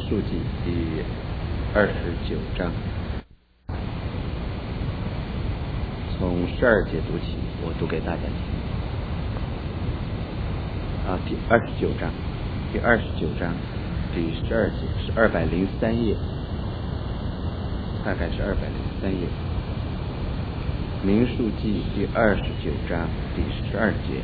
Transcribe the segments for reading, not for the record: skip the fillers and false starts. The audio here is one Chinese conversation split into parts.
数记第29章，从12节读起，我读给大家听。第29章第12节是203页，大概是203页。民数记第29章第12节，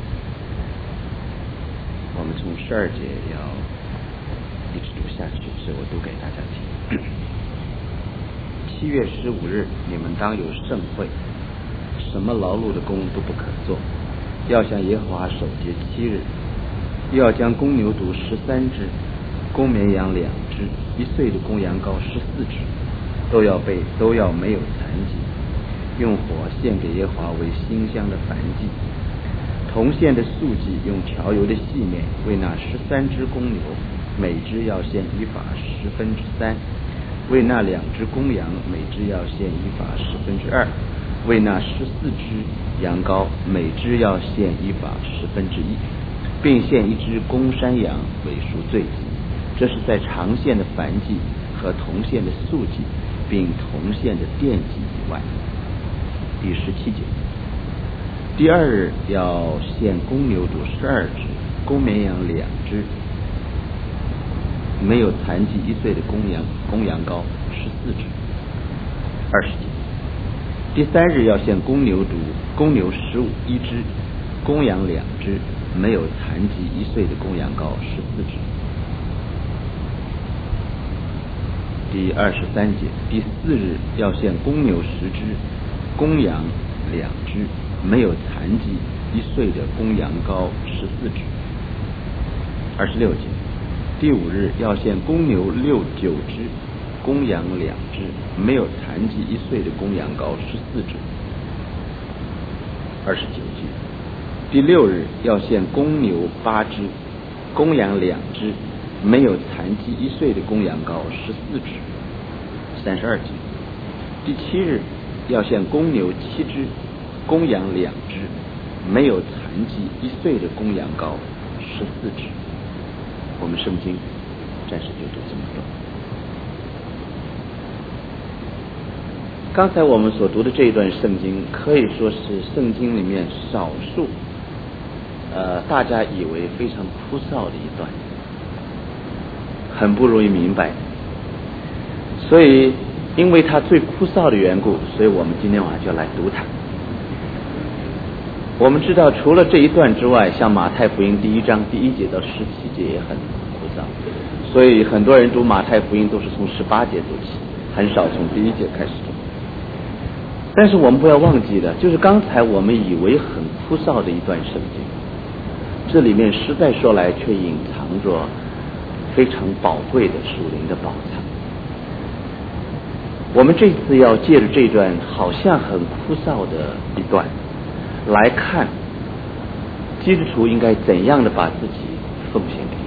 我们从12节要一直读下去，所以我读给大家听。7月15日，你们当有盛会，什么劳碌的工都不可做，要向耶和华守节7日，又要将公牛犊13只，公绵羊2只，1岁的公羊羔14只，都要没有残疾，用火献给耶和华为馨香的燔祭。同献的素祭用调油的细面，为那13只公牛，每只要献以法3/10，为那2只公羊，每只要献以法2/10，为那14只羊羔，每只要献以法1/10，并献1只公山羊为赎罪祭。这是在常献的燔祭和同献的素祭，并同献的奠祭以外。第17节，第2日要献公牛犊12只，公绵羊2只，没有残疾1岁的公羊羔14只。20节，第3日要献公牛1只，公羊2只，没有残疾1岁的公羊羔14只。第23节，第4日要献公牛10只，公羊2只，没有残疾1岁的公羊羔14只。26节，第5日要献公牛9只，公羊2只，没有残疾1岁的公羊羔14只。29节，第6日要献公牛8只，公羊2只，没有残疾1岁的公羊羔14只。32节，第7日要献公牛7只，公羊2只，没有残疾1岁的公羊羔14只。我们圣经暂时就读这么多。刚才我们所读的这一段圣经，可以说是圣经里面少数大家以为非常枯燥的一段，很不容易明白。所以因为它最枯燥的缘故，所以我们今天晚上就来读它。我们知道除了这一段之外，像马太福音第1章第1节到17节也很枯燥，所以很多人读马太福音都是从18节读起，很少从第1节开始读。但是我们不要忘记的，就是刚才我们以为很枯燥的一段圣经，这里面实在说来却隐藏着非常宝贵的属灵的宝藏。我们这次要借着这段好像很枯燥的一段来看基督徒应该怎样的把自己奉献给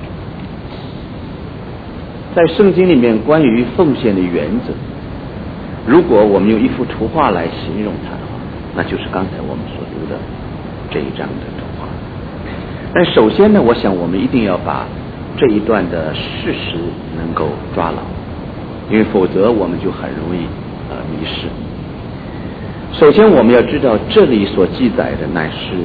主。在圣经里面关于奉献的原则，如果我们用一幅图画来形容它的话，那就是刚才我们所读的这一章的图画。但首先呢，我想我们一定要把这一段的事实能够抓牢，因为否则我们就很容易迷失。首先我们要知道，这里所记载的乃是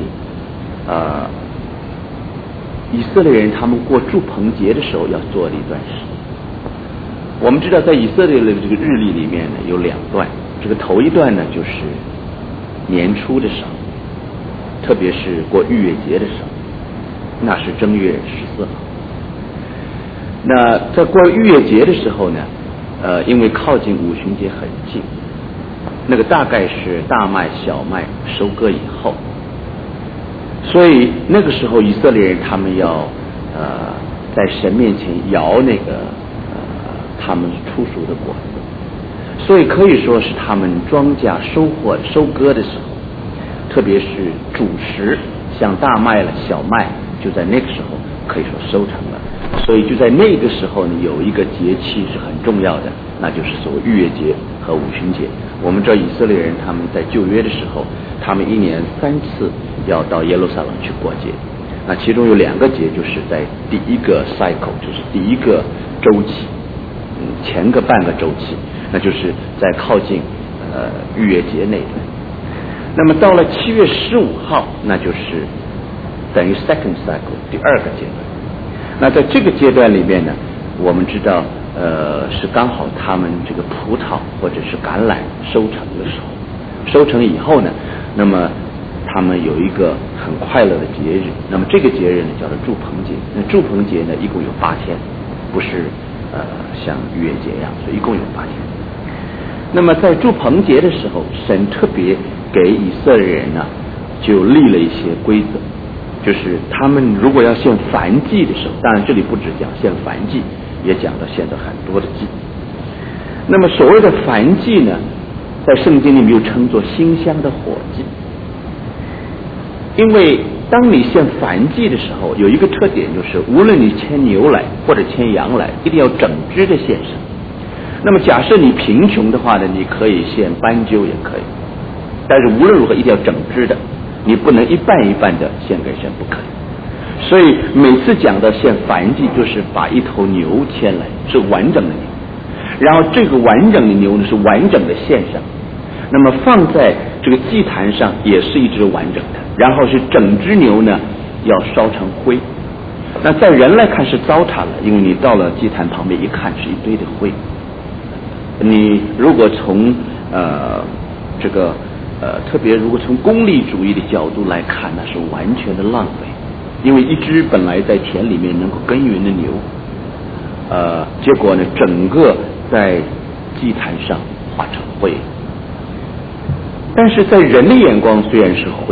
以色列人他们过住棚节的时候要做的一段事。我们知道在以色列的这个日历里面呢有2段，这个头一段呢就是年初的时候，特别是过逾越节的时候，那是正月14号。那在过逾越节的时候呢，因为靠近五旬节很近，那个大概是大麦小麦收割以后，所以那个时候以色列人他们要在神面前摇那个他们出熟的果子，所以可以说是他们庄稼收割的时候，特别是主食像大麦了小麦，就在那个时候可以说收成了。所以就在那个时候呢，有一个节气是很重要的，那就是所谓逾越节和五旬节。我们知道以色列人他们在旧约的时候，他们1年3次要到耶路撒冷去过节，那其中有2个节就是在第一个 cycle， 就是第一个周期， 前个半个周期，那就是在靠近逾越节那一段。那么到了7月15号，那就是等于 second cycle 第二个阶段。那在这个阶段里面呢，我们知道是刚好他们这个葡萄或者是橄榄收成的时候，收成以后呢，那么他们有一个很快乐的节日。那么这个节日呢叫做祝棚节。那祝棚节呢一共有8天，不是像逾越节一样，所以一共有8天。那么在祝棚节的时候，神特别给以色列人呢就立了一些规则，就是他们如果要献燔祭的时候，当然这里不只讲献燔祭，也讲到献的很多的祭。那么所谓的燔祭呢，在圣经里面又称作馨香的火祭。因为当你献燔祭的时候，有一个特点，就是无论你牵牛来或者牵羊来，一定要整只的献上。那么假设你贫穷的话呢，你可以献斑鸠也可以，但是无论如何一定要整只的，你不能一半一半的献给神，不可以。所以每次讲到献燔祭，就是把一头牛牵来，是完整的牛，然后这个完整的牛呢是完整的献上，那么放在这个祭坛上也是一只完整的，然后是整只牛呢要烧成灰。那在人来看是糟蹋了，因为你到了祭坛旁边一看是一堆的灰。你如果从特别如果从功利主义的角度来看，那是完全的浪费，因为一只本来在田里面能够耕耘的牛，结果呢整个在祭坛上化成灰。但是在人的眼光虽然是灰，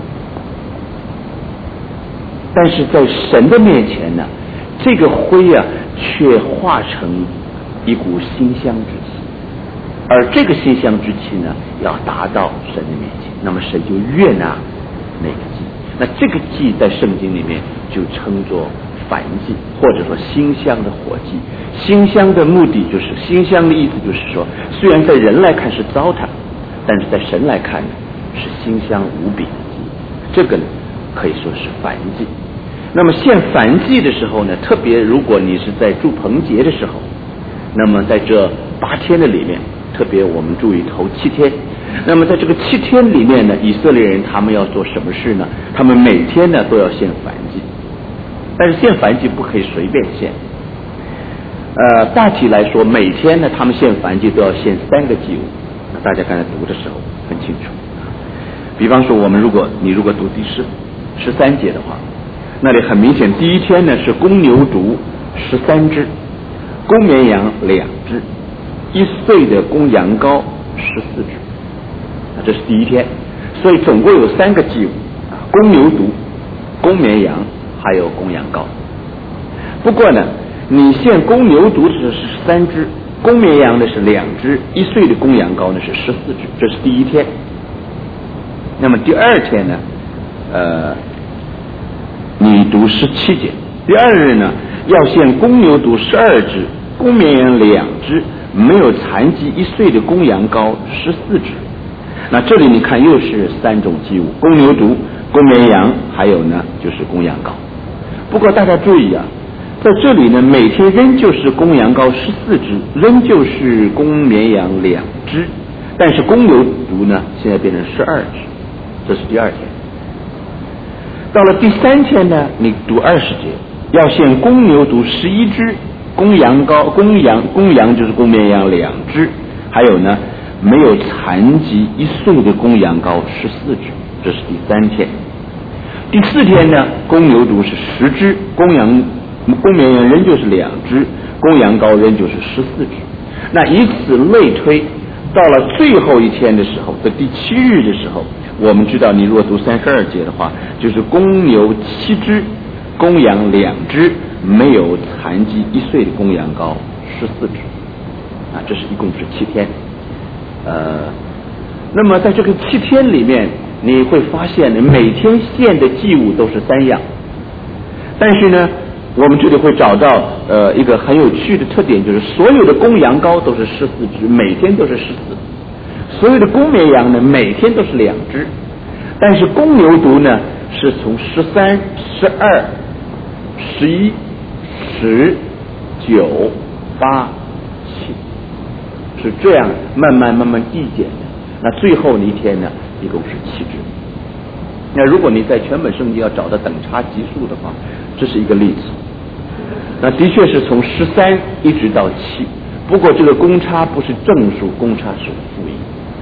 但是在神的面前呢，这个灰啊却化成一股馨香之气，而这个馨香之气呢要达到神的面前，那么神就悦纳那个祭。那这个祭在圣经里面就称作燔祭，或者说馨香的火祭。馨香的目的就是，馨香的意思就是说，虽然在人来看是糟蹋，但是在神来看呢是馨香无比的祭。这个呢可以说是燔祭。那么献燔祭的时候呢，特别如果你是在祝棚节的时候，那么在这8天的里面，特别我们注意头7天，那么在这个7天里面呢，以色列人他们要做什么事呢？他们每天呢都要献燔祭，但是献燔祭不可以随便献。大体来说，每天呢他们献燔祭都要献3个祭物。大家刚才读的时候很清楚。比方说你如果读第13节的话，那里很明显，第一天呢是公牛犊13只，公绵羊2只，1岁的公羊羔14只，这是第一天。所以总共有3个祭物，公牛犊、公绵羊还有公羊羔。不过呢，你献公牛犊是13只，公绵羊呢是2只，1岁的公羊羔呢是14只，这是第一天。那么第二天呢，你读17节，第二日呢要献公牛犊12只，公绵羊2只，没有残疾1岁的公羊羔14只。那这里你看又是3种祭物，公牛犊、公绵羊，还有呢就是公羊羔。不过大家注意啊，在这里呢每天仍旧是公羊羔14只，仍旧是公绵羊2只，但是公牛犊呢现在变成12只，这是第二天。到了第3天呢，你读20节，要献公牛犊11只，公羊就是公绵羊2只，还有呢没有残疾1岁的公羊羔14只，这是第3天。第4天呢，公牛犊是10只，公绵羊仍旧是2只，公羊羔仍旧是14只。那以此类推，到了最后一天的时候，在第7日的时候，我们知道你如果读32节的话，就是公牛7只，公羊2只，没有残疾1岁的公羊羔14只，这是一共是7天。那么在这个7天里面，你会发现呢，每天献的祭物都是3样，但是呢我们这里会找到一个很有趣的特点，就是所有的公羊羔都是14只，每天都是14，所有的公绵羊呢每天都是2只，但是公牛犊呢是从13、12、11、10、9、8、 气，是这样慢慢递减的。那最后的一天呢，一共是7支。那如果你在全本圣经要找到等差级数的话，这是一个例子。那的确是从13一直到7，不过这个公差不是正数，公差是负1。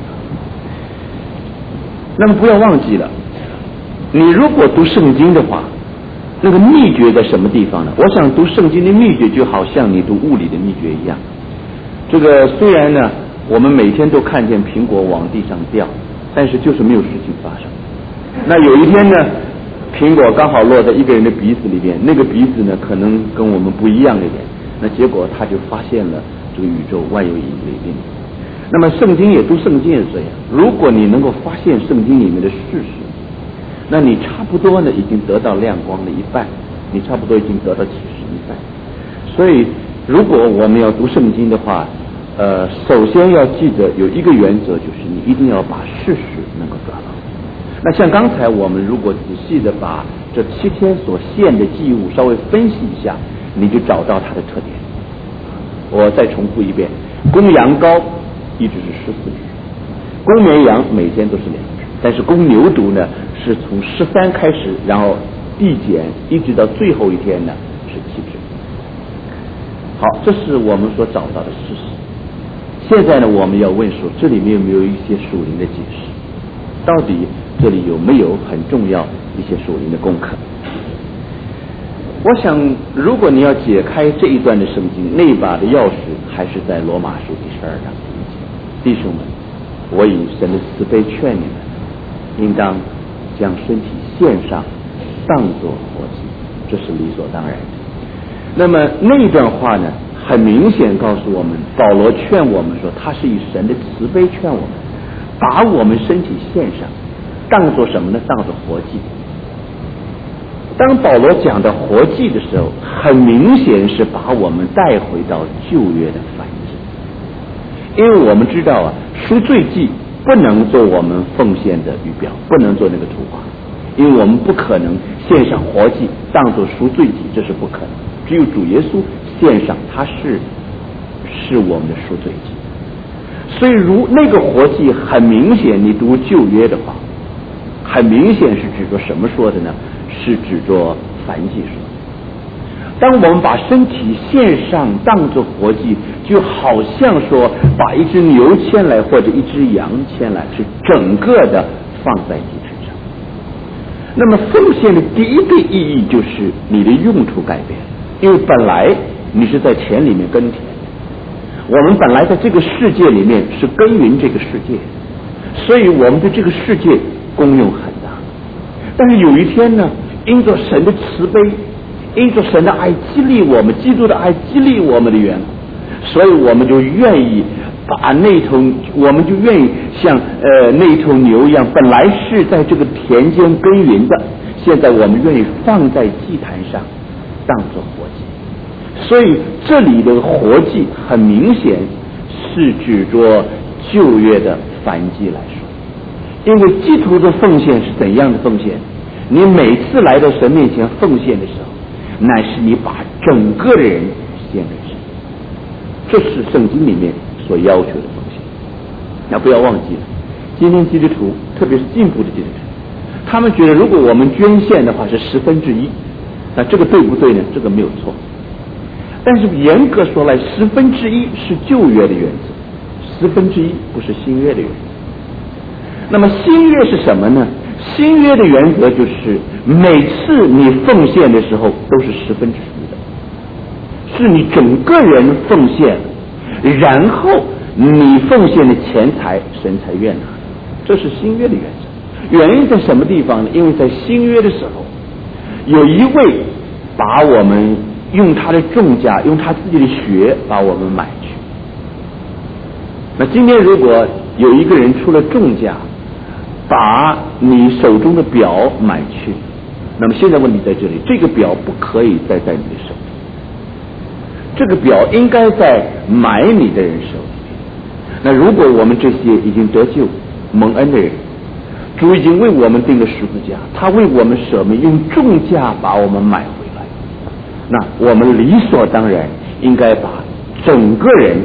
那么不要忘记了，你如果读圣经的话，那个秘诀在什么地方呢？我想读圣经的秘诀就好像你读物理的秘诀一样。这个虽然呢，我们每天都看见苹果往地上掉，但是就是没有事情发生。那有一天呢，苹果刚好落在一个人的鼻子里边，那个鼻子呢可能跟我们不一样一点，那结果他就发现了这个宇宙万有引力定律。那么圣经也读圣经也是这样，如果你能够发现圣经里面的事实，那你差不多呢已经得到亮光的一半，你差不多已经得到启示一半。所以如果我们要读圣经的话，首先要记得有一个原则，就是你一定要把事实能够抓到。那像刚才我们如果仔细的把这7天所献的祭物稍微分析一下，你就找到它的特点。我再重复一遍，公羊羔一直是14只，公绵羊每天都是2只，但是公牛犊呢是从13开始，然后递减一直到最后一天呢是7只。好，这是我们所找到的事实。现在呢，我们要问说，这里面有没有一些属灵的解释？到底这里有没有很重要一些属灵的功课？我想，如果你要解开这一段的圣经，那把的钥匙还是在罗马书第12章第1节。弟兄们，我以神的慈悲劝你们，应当将身体献上，当作活祭，这是理所当然的。那么那一段话呢，很明显告诉我们，保罗劝我们说，他是以神的慈悲劝我们，把我们身体献上，当作什么呢？当作活祭。当保罗讲到活祭的时候，很明显是把我们带回到旧约的反祭。因为我们知道啊，赎罪祭不能做我们奉献的预表，不能做那个图画，因为我们不可能献上活祭当作赎罪祭，这是不可能。只有主耶稣献上，他是我们的赎罪祭。所以如那个活祭很明显，你读旧约的话，很明显是指着什么说的呢？是指着燔祭说。当我们把身体献上当作活祭，就好像说把一只牛牵来或者一只羊牵来，是整个的放在祭坛上。那么奉献的第一个意义就是你的用处改变，因为本来你是在田里面耕田，我们本来在这个世界里面是耕耘这个世界，所以我们对这个世界功用很大。但是有一天呢，因着神的慈悲，因着神的爱激励我们，基督的爱激励我们的缘故，所以我们就愿意把我们就愿意像那头牛一样，本来是在这个田间耕耘的，现在我们愿意放在祭坛上当作活祭。所以这里的活祭很明显是指着旧约的燔祭来说。因为基督的奉献是怎样的奉献？你每次来到神面前奉献的时候，乃是你把整个的人献给神，这是圣经里面所要求的奉献。那不要忘记了，今天基督徒，特别是进步的基督徒，他们觉得如果我们捐献的话是1/10，那这个对不对呢？这个没有错。但是严格说来，1/10是旧约的原则，1/10不是新约的原则。那么新约是什么呢？新约的原则就是每次你奉献的时候都是1/10的，是你整个人奉献，然后你奉献的钱财神才悦纳，这是新约的原则。原因在什么地方呢？因为在新约的时候，有一位把我们用他的重价，用他自己的血把我们买去。那今天如果有一个人出了重价把你手中的表买去，那么现在问题在这里，这个表不可以再在你的手里，这个表应该在买你的人手里。那如果我们这些已经得救蒙恩的人，主已经为我们钉了十字架，他为我们舍命，用重价把我们买回来，那我们理所当然应该把整个人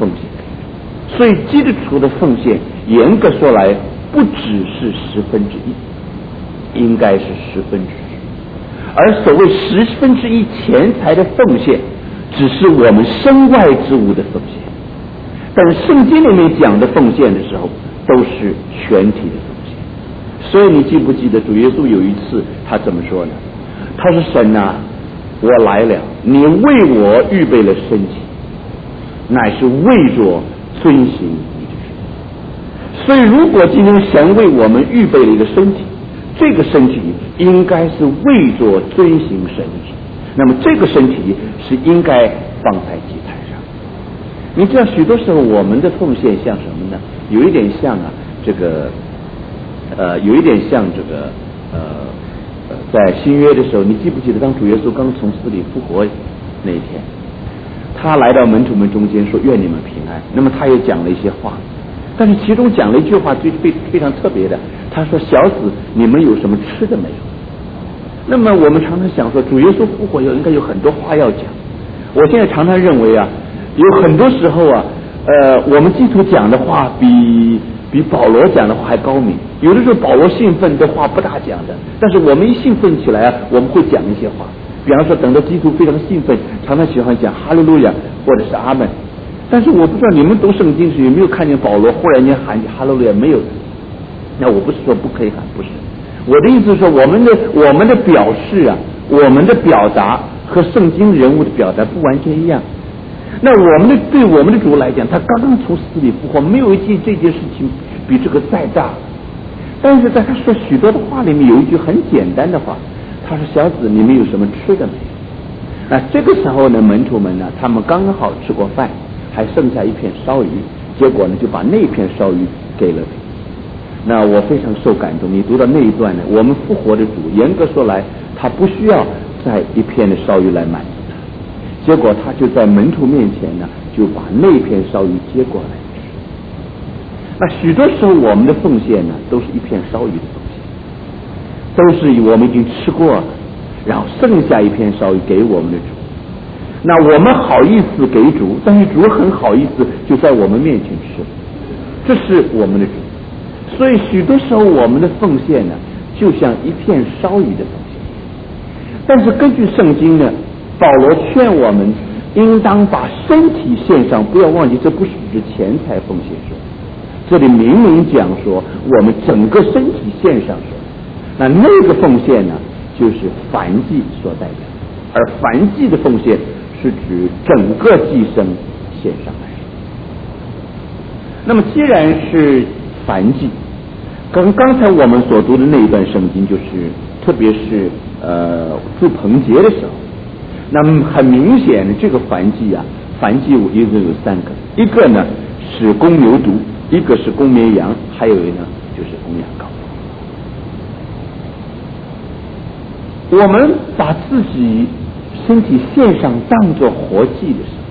奉献给主。所以基督徒的奉献严格说来不只是1/10，应该是1/10。而所谓1/10钱财的奉献，只是我们身外之物的奉献。但圣经里面讲的奉献的时候，都是全体的奉献。所以你记不记得主耶稣有一次他怎么说呢？他说：神啊，我来了，你为我预备了身体，乃是为着遵行你的旨。所以如果今天神为我们预备了一个身体，这个身体应该是为着遵行神的旨，那么这个身体是应该放在祭坛上。你知道许多时候我们的奉献像什么呢？有一点像在新约的时候，你记不记得当主耶稣刚从死里复活那一天，他来到门徒们中间说愿你们平安。那么他也讲了一些话，但是其中讲了一句话非常特别的，他说：小子，你们有什么吃的没有？那么我们常常想说主耶稣复活以后应该有很多话要讲。我现在常常认为有很多时候我们基督徒讲的话比保罗讲的话还高明。有的时候保罗兴奋的话不大讲的，但是我们一兴奋起来我们会讲一些话。比方说等到基督徒非常兴奋，常常喜欢讲哈利路亚或者是阿们。但是我不知道你们读圣经时有没有看见保罗忽然间喊哈利路亚？没有。那我不是说不可以喊，不是。我的意思是说我们的表示我们的表达和圣经人物的表达不完全一样。那对我们的主来讲，他刚刚从死里复活，没有这件事情比这个再大。但是在他说许多的话里面有一句很简单的话，他说：小子，你们有什么吃的没有？那这个时候呢，门徒们呢，他们刚刚好吃过饭，还剩下一片烧鱼，结果呢就把那片烧鱼给了他。那我非常受感动，你读到那一段呢，我们复活的主严格说来他不需要再一片的烧鱼来满足他，结果他就在门徒面前呢就把那片烧鱼接过来。那许多时候我们的奉献呢都是一片烧鱼的奉献，都是我们已经吃过了，然后剩下一片烧鱼给我们的主。那我们好意思给主，但是主很好意思就在我们面前吃，这是我们的主。所以许多时候我们的奉献呢就像一片烧鱼的奉献。但是根据圣经呢，保罗劝我们应当把身体献上，不要忘记这不是指钱财奉献说，这里明明讲说我们整个身体献上说，那个奉献呢就是燔祭所代表，而燔祭的奉献是指整个祭牲献上来。那么既然是燔祭，刚才我们所读的那一段圣经，就是特别是住棚节的时候，那么很明显的这个燔祭燔祭一共有3个，一个呢是公牛犊，一个是公绵羊，还有一个呢就是公羊羔。我们把自己身体献上当作活祭的时候，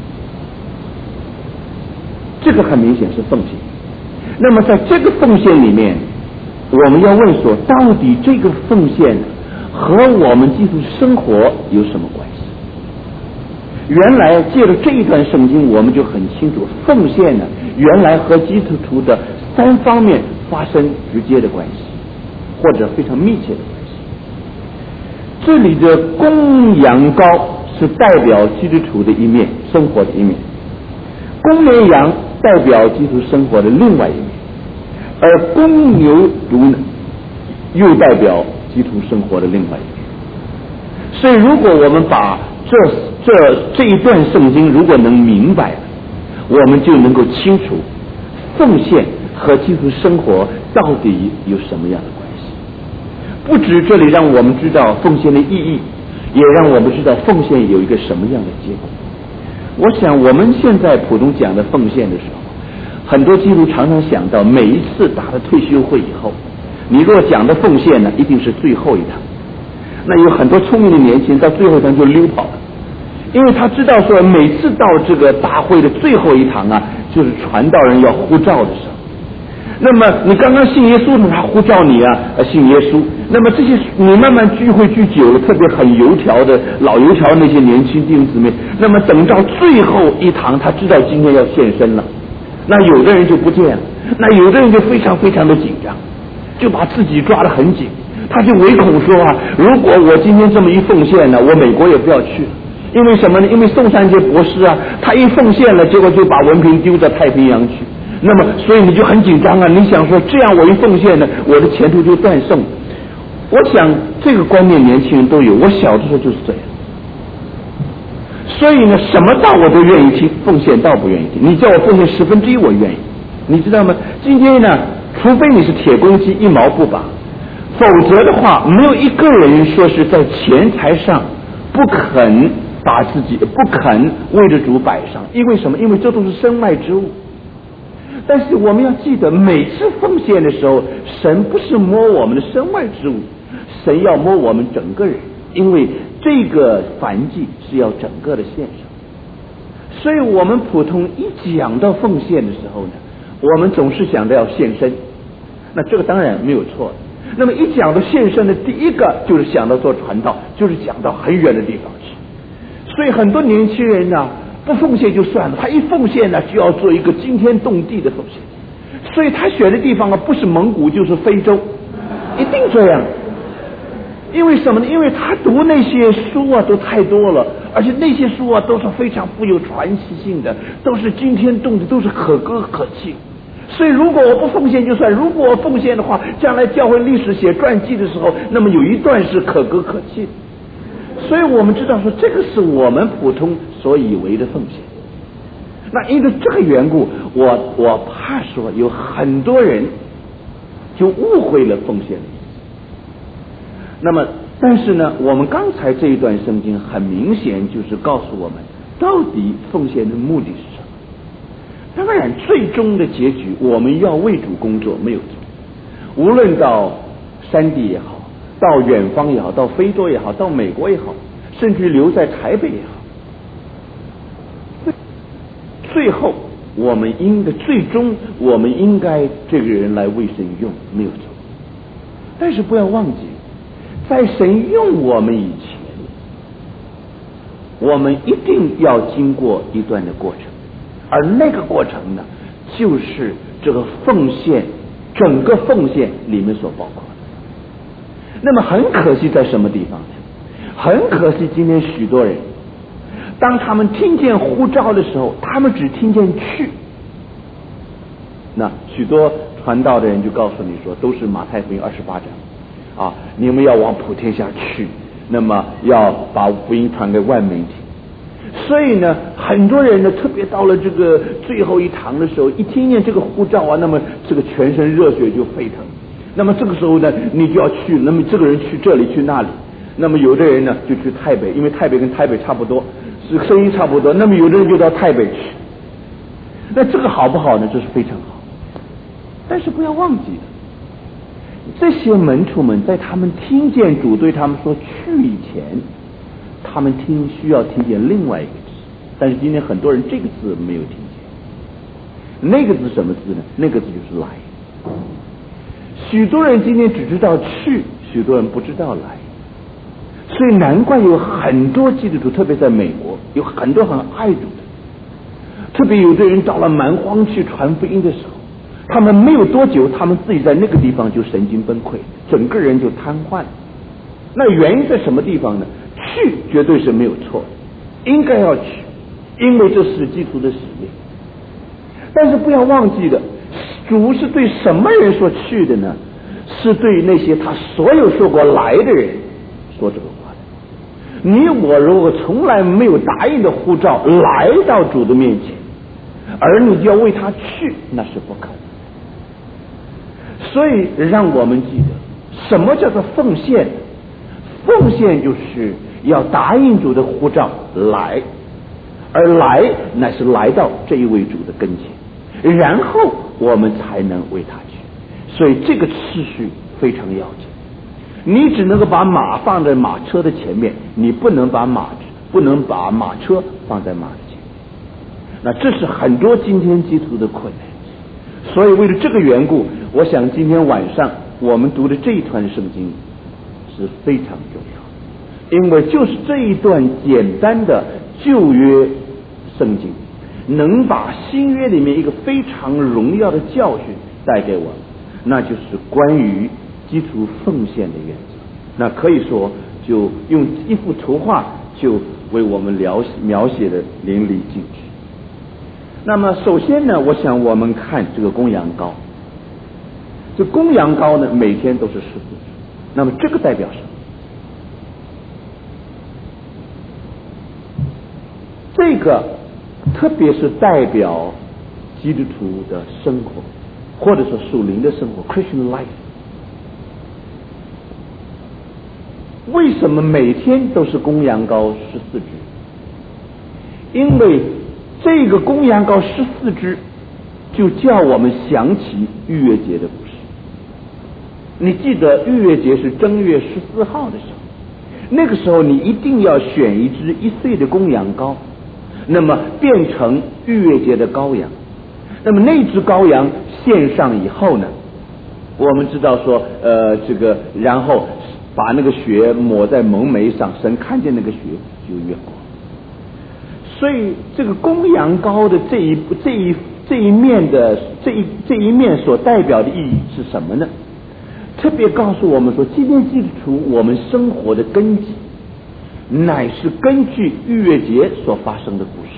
这个很明显是奉献。那么在这个奉献里面，我们要问说，到底这个奉献和我们基督生活有什么关系？原来借着这一段圣经，我们就很清楚，奉献呢原来和基督徒的3方面发生直接的关系，或者非常密切的关系。这里的公羊羔是代表基督徒的一面，生活的一面；公绵羊代表基督徒生活的另外一面，而公牛犊呢又代表基督徒生活的另外一面。所以如果我们把这一段圣经如果能明白，我们就能够清楚奉献和基督徒生活到底有什么样的关系。不止这里让我们知道奉献的意义，也让我们知道奉献有一个什么样的结果。我想我们现在普通讲的奉献的时候，很多基督徒常常想到每一次大的退休会以后，你若讲的奉献呢一定是最后一堂。那有很多聪明的年轻人到最后一堂就溜跑了，因为他知道说每次到这个大会的最后一堂就是传道人要呼召的时候。 那么你刚刚信耶稣呢，他呼叫你啊，信耶稣。那么这些你慢慢聚会聚久了，特别很油条的老油条那些年轻弟兄姊妹，那么等到最后一堂，他知道今天要献身了，那有的人就不见了，那有的人就非常非常的紧张，就把自己抓得很紧，他就唯恐说啊，如果我今天这么一奉献呢，我美国也不要去。因为什么呢？因为宋三杰博士啊，他一奉献了，结果就把文凭丢到太平洋去。那么，所以你就很紧张啊！你想说，这样我一奉献呢，我的前途就断送。我想这个观念年轻人都有，我小的时候就是这样。所以呢，什么道我都愿意听，奉献道不愿意听。你叫我奉献1/10，我愿意。你知道吗？今天呢，除非你是铁公鸡一毛不拔，否则的话，没有一个人说是在钱财上不肯把自己不肯为着主摆上，因为什么？因为这都是身外之物。但是我们要记得，每次奉献的时候，神不是摸我们的身外之物，神要摸我们整个人，因为这个燔祭是要整个的献上。所以我们普通一讲到奉献的时候呢，我们总是想着要献身，那这个当然没有错。那么一讲到献身的第一个就是想到做传道，就是讲到很远的地方去。所以很多年轻人呢，不奉献就算了，他一奉献呢，就要做一个惊天动地的奉献。所以他选的地方啊，不是蒙古就是非洲，一定这样。因为什么呢？因为他读那些书啊，都太多了，而且那些书啊，都是非常富有传奇性的，都是惊天动地，都是可歌可泣。所以如果我不奉献就算，如果我奉献的话，将来教会历史写传记的时候，那么有一段是可歌可泣。所以我们知道说，这个是我们普通所以为的奉献。那因为这个缘故，我怕说有很多人就误会了奉献的意思。那么但是呢，我们刚才这一段圣经很明显就是告诉我们，到底奉献的目的是什么。当然最终的结局，我们要为主工作没有错，无论到山地也好，到远方也好，到非洲也好，到美国也好，甚至留在台北也好，最后我们最终我们应该这个人来为神用没有错。但是不要忘记，在神用我们以前，我们一定要经过一段的过程，而那个过程呢，就是这个奉献，整个奉献里面所包括的。那么很可惜在什么地方呢？很可惜今天许多人，当他们听见呼召的时候，他们只听见去。那许多传道的人就告诉你说，都是马太福音28章啊，你们要往普天下去，那么要把福音传给万民听。所以呢，很多人呢，特别到了这个最后一堂的时候，一听见这个呼召啊，那么这个全身热血就沸腾。那么这个时候呢，你就要去，那么这个人去这里去那里，那么有的人呢就去台北，因为台北跟台北差不多，是声音差不多，那么有的人就到台北去。那这个好不好呢？这是非常好。但是不要忘记了，这些门徒们在他们听见主对他们说去以前，他们需要听见另外一个字，但是今天很多人这个字没有听见。那个字什么字呢？那个字就是来。许多人今天只知道去，许多人不知道来。所以难怪有很多基督徒，特别在美国，有很多很爱主的，特别有的人到了蛮荒去传福音的时候，他们没有多久，他们自己在那个地方就神经崩溃，整个人就瘫痪。那原因在什么地方呢？去绝对是没有错的，应该要去，因为这是基督的使命。但是不要忘记了，主是对什么人说去的呢？是对那些他所有说过来的人说这个话的。你我如果从来没有答应的呼召来到主的面前，而你就要为他去，那是不可能。所以让我们记得，什么叫做奉献？奉献就是要答应主的呼召来，而来乃是来到这一位主的跟前，然后我们才能为他去。所以这个次序非常要紧。你只能够把马放在马车的前面，你不能把马车放在马的前面。那这是很多今天基督徒的困难。 所以为了这个缘故，我想今天晚上我们读的这一段圣经是非常重要，因为就是这一段简单的旧约圣经能把新约里面一个非常荣耀的教训带给我们，那就是关于基督奉献的原则。那可以说就用一幅图画就为我们描写的淋漓尽致。那么首先呢，我想我们看这个公羊羔。这公羊羔呢，每天都是14只。那么这个代表什么？这个特别是代表基督徒的生活，或者说属灵的生活 Christian life。 为什么每天都是公羊羔14只？因为这个公羊羔14只就叫我们想起逾越节的故事。你记得逾越节是正月14号的时候，那个时候你一定要选一只1岁的公羊羔，那么变成逾越节的羔羊。那么那只羔羊献上以后呢，我们知道说然后把那个血抹在蒙眉上，神看见那个血就越过。所以这个公羊羔的这一面所代表的意义是什么呢？特别告诉我们说，今天基督徒我们生活的根基乃是根据逾越节所发生的故事。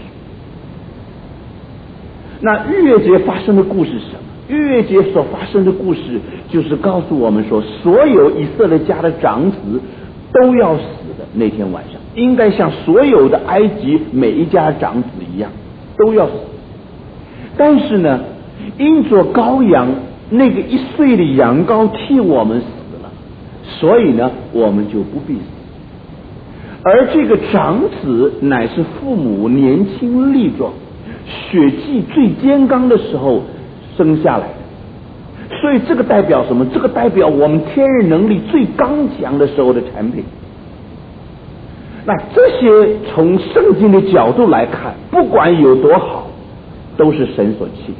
那逾越节发生的故事是什么？逾越节所发生的故事就是告诉我们说，所有以色列家的长子都要死的。那天晚上应该像所有的埃及每一家长子一样都要死，但是呢，因着羔羊那个1岁的羊羔替我们死了，所以呢我们就不必死。而这个长子乃是父母年轻力壮血气最坚刚的时候生下来的，所以这个代表什么？这个代表我们天然能力最刚强的时候的产品。那这些从圣经的角度来看，不管有多好，都是神所弃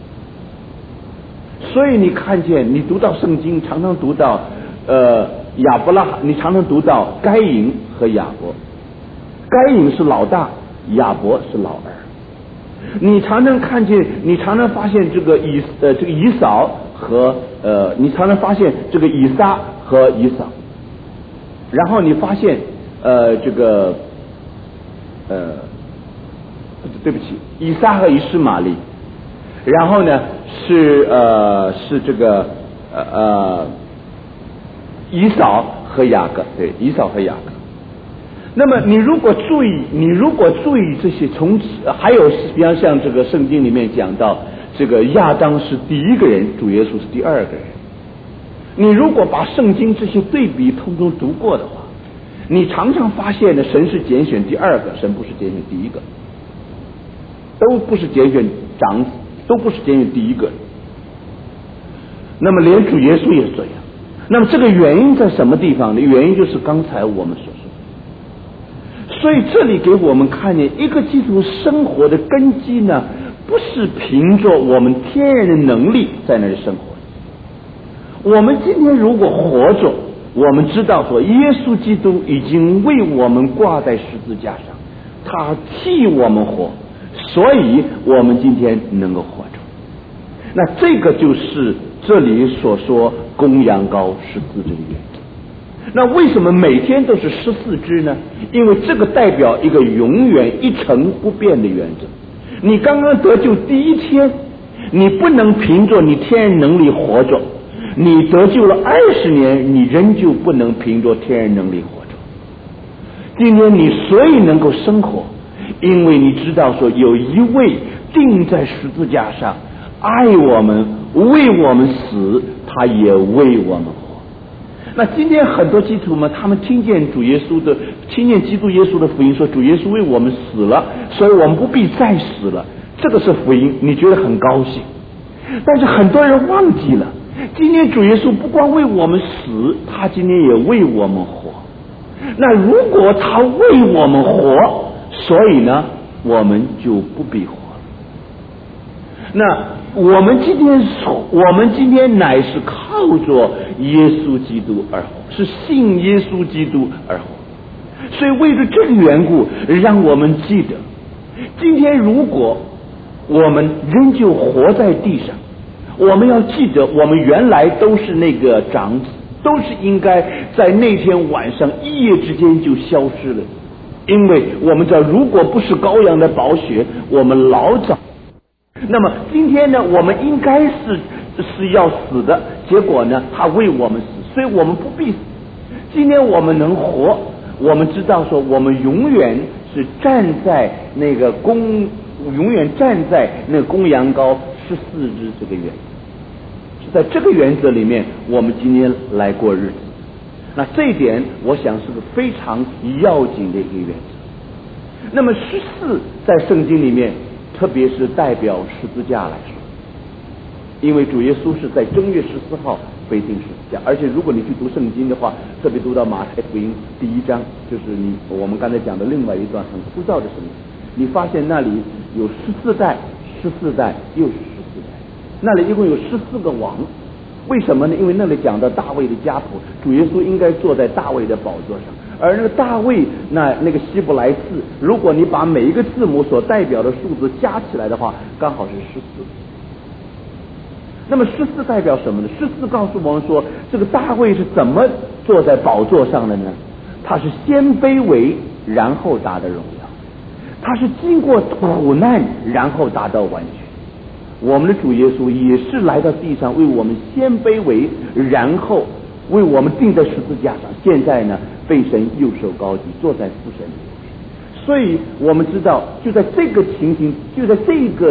绝。所以你看见，你读到圣经常常读到亚伯拉罕，你常常读到该隐和亚伯，该隐是老大，亚伯是老二。你常常看见，你常常发现这个以扫和你常常发现这个以撒和以扫，然后你发现对不起，以撒和以实玛利，然后呢是这个以扫和雅各，对，以扫和雅各。那么你如果注意这些，还有比方像这个圣经里面讲到，这个亚当是第一个人，主耶稣是第二个人。你如果把圣经这些对比通通读过的话，你常常发现呢，神是拣选第二个，神不是拣选第一个，都不是拣选长子，都不是拣选第一个。那么连主耶稣也是这样。那么这个原因在什么地方呢？原因就是刚才我们所说的。所以这里给我们看见一个基督徒生活的根基呢，不是凭着我们天然的能力在那里生活。我们今天如果活着，我们知道说耶稣基督已经为我们挂在十字架上，他替我们活，所以我们今天能够活着。那这个就是这里所说公羊羔14只的原则。那为什么每天都是14只呢？因为这个代表一个永远一成不变的原则。你刚刚得救第一天，你不能凭着你天然能力活着，你得救了20年，你仍旧不能凭着天然能力活着。今天你所以能够生活，因为你知道说有一位钉在十字架上爱我们，为我们死，他也为我们活。那今天很多基督徒们，他们听见基督耶稣的福音，说主耶稣为我们死了，所以我们不必再死了，这个是福音，你觉得很高兴。但是很多人忘记了，今天主耶稣不光为我们死，他今天也为我们活。那如果他为我们活，所以呢我们就不必活了。那我们今天乃是靠着耶稣基督而活，是信耶稣基督而活。所以为了这个缘故，让我们记得，今天如果我们仍旧活在地上，我们要记得，我们原来都是那个长子，都是应该在那天晚上一夜之间就消失了。因为我们知道，如果不是羔羊的宝血，我们老早。那么今天呢，我们应该是要死的，结果呢，他为我们死，所以我们不必死。今天我们能活，我们知道说，我们永远是站在那个公羊羔14只这个原则，是在这个原则里面，我们今天来过日子。那这一点，我想是个非常要紧的一个原则。那么14在圣经里面，特别是代表十字架来说，因为主耶稣是在正月14号被钉十字架，而且如果你去读圣经的话，特别读到马太福音第1章，就是我们刚才讲的另外一段很枯燥的圣经，你发现那里有14代又是14代，那里一共有14个王。为什么呢？因为那里讲到大卫的家谱，主耶稣应该坐在大卫的宝座上，而那个大卫那个希伯来字，如果你把每一个字母所代表的数字加起来的话，刚好是14。那么14代表什么呢？14告诉我们说，这个大卫是怎么坐在宝座上的呢？他是先卑微，然后达到荣耀，他是经过苦难，然后达到完全。我们的主耶稣也是来到地上，为我们先卑微，然后为我们钉在十字架上，现在呢被神右手高举，坐在父神的右手。所以我们知道，就在这个情形，就在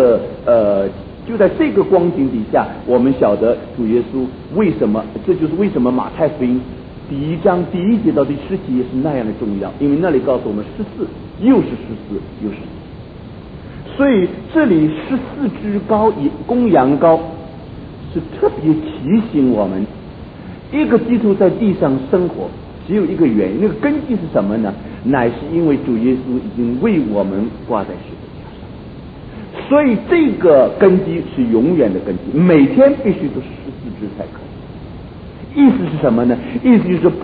这个光景底下，我们晓得主耶稣为什么，这就是为什么马太福音第1章第1节到第10节是那样的重要，因为那里告诉我们14又是14又是14。所以这里14只公羊羔是特别提醒我们，一个基督在地上生活只有一个原因，那个根基是什么呢？乃是因为主耶稣已经为我们挂在十字架上，所以这个根基是永远的根基，每天必须都14只才可以。意思是什么呢？意思就是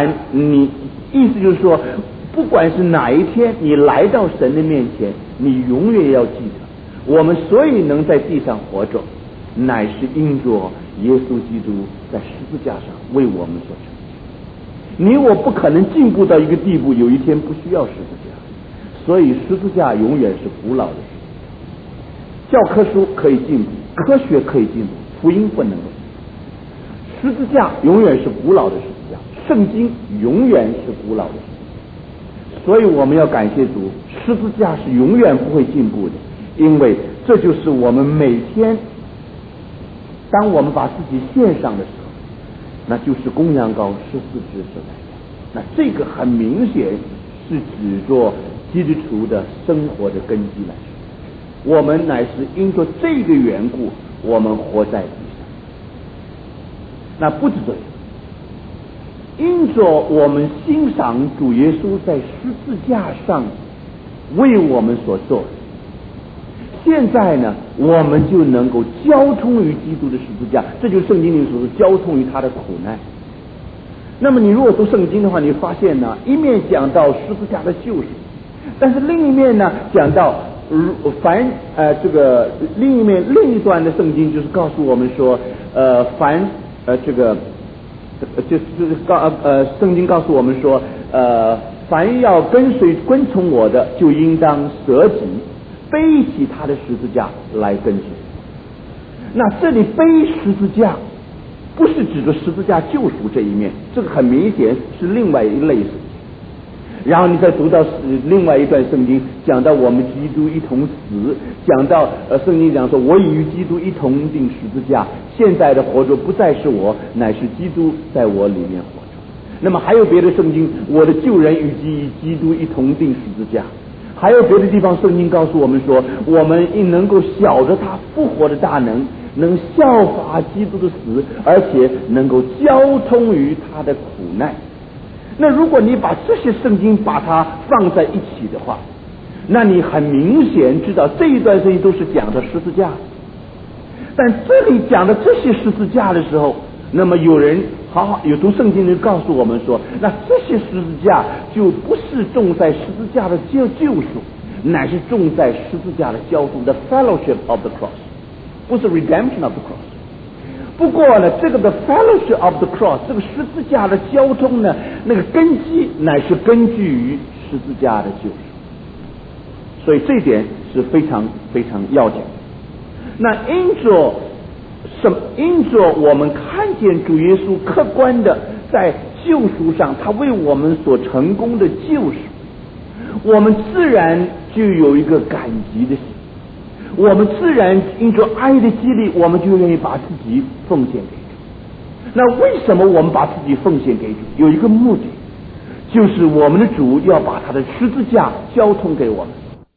说不管是哪一天你来到神的面前，你永远要记得，我们所以能在地上活着，乃是因着耶稣基督在十字架上为我们所成就。你我不可能进步到一个地步，有一天不需要十字架，所以十字架永远是古老的事。教科书可以进步，科学可以进步，福音不能够。十字架永远是古老的十字架，圣经永远是古老的十字架。所以我们要感谢主，十字架是永远不会进步的，因为这就是我们每天，当我们把自己献上的时候，那就是公羊羔14只所代表。那这个很明显是指着基督徒的生活的根基来说，我们乃是因着这个缘故，我们活在地上。那不止这样，因着我们欣赏主耶稣在十字架上为我们所做的，现在呢，我们就能够交通于基督的十字架，这就是圣经里所说交通于他的苦难。那么你如果读圣经的话，你发现呢，一面讲到十字架的救赎，但是另一面呢讲到另一段的圣经就是告诉我们说，圣经告诉我们说，凡要跟从我的，就应当舍己，背起他的十字架来跟随。那这里背十字架不是指着十字架救赎这一面，这个很明显是另外一类事情。然后你再读到另外一段圣经，讲到我们基督一同死，讲到圣经讲说，我已与基督一同钉十字架，现在的活着不再是我，乃是基督在我里面活着。那么还有别的圣经，我的旧人与基督一同钉十字架。还有别的地方圣经告诉我们说，我们应能够晓得他复活的大能，能效法基督的死，而且能够交通于他的苦难。那如果你把这些圣经把它放在一起的话，那你很明显知道这一段圣经都是讲的十字架。 但这里讲的这些十字架的时候，那么有读圣经的告诉我们说，那这些十字架就不是重在十字架的救赎，乃是重在十字架的交通 the fellowship of the cross， 不是 redemption of the cross。不过呢，这个的 fellowship of the cross， 这个十字架的交通呢，那个根基乃是根据于十字架的救赎，所以这一点是非常非常要紧的。那因着我们看见主耶稣客观的在救赎上，他为我们所成功的救赎，我们自然就有一个感激的心，我们自然因着爱的激励，我们就愿意把自己奉献给主。那为什么我们把自己奉献给主？有一个目的，就是我们的主要把他的十字架交通给我们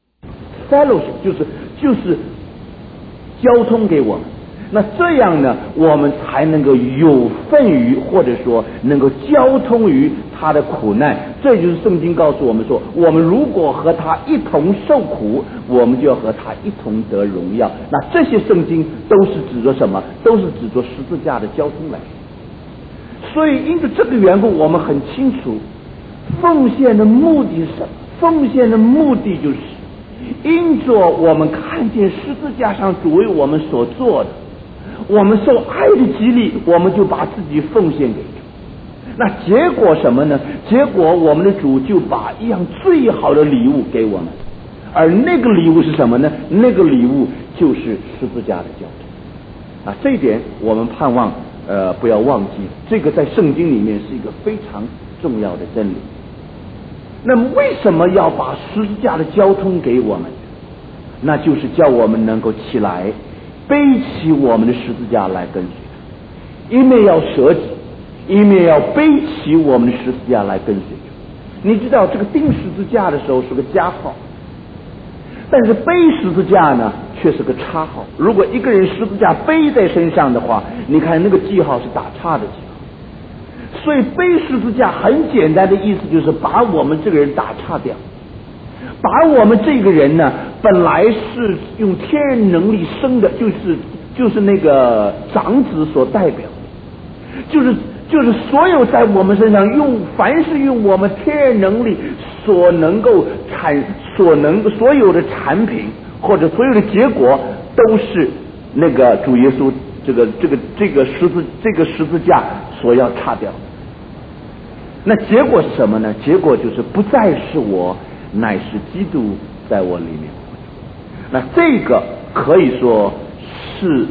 ，fellowship 就是交通给我们。那这样呢，我们才能够有份于，或者说能够交通于他的苦难。这就是圣经告诉我们说，我们如果和他一同受苦，我们就要和他一同得荣耀。那这些圣经都是指着什么？都是指着十字架的交通来。所以因着这个缘故，我们很清楚奉献的目的是什么？奉献的目的就是因着我们看见十字架上主为我们所做的，我们受爱的激励，我们就把自己奉献给主。那结果什么呢？结果我们的主就把一样最好的礼物给我们，而那个礼物是什么呢？那个礼物就是十字架的交通。这一点我们盼望不要忘记，这个在圣经里面是一个非常重要的真理。那么为什么要把十字架的交通给我们？那就是叫我们能够起来背起我们的十字架来跟随他，一面要舍己，一面要背起我们的十字架来跟随主。你知道这个钉十字架的时候是个加号，但是背十字架呢却是个叉号。如果一个人十字架背在身上的话，你看那个记号是打叉的记号。所以背十字架很简单的意思就是把我们这个人打叉掉，把我们这个人呢本来是用天然能力生的，就是那个长子所代表，就是所有在我们身上凡是用我们天然能力所有的产品或者所有的结果，都是那个主耶稣这个十字架所要叉掉的。那结果是什么呢？结果就是不再是我，乃是基督在我里面活着。那这个可以说是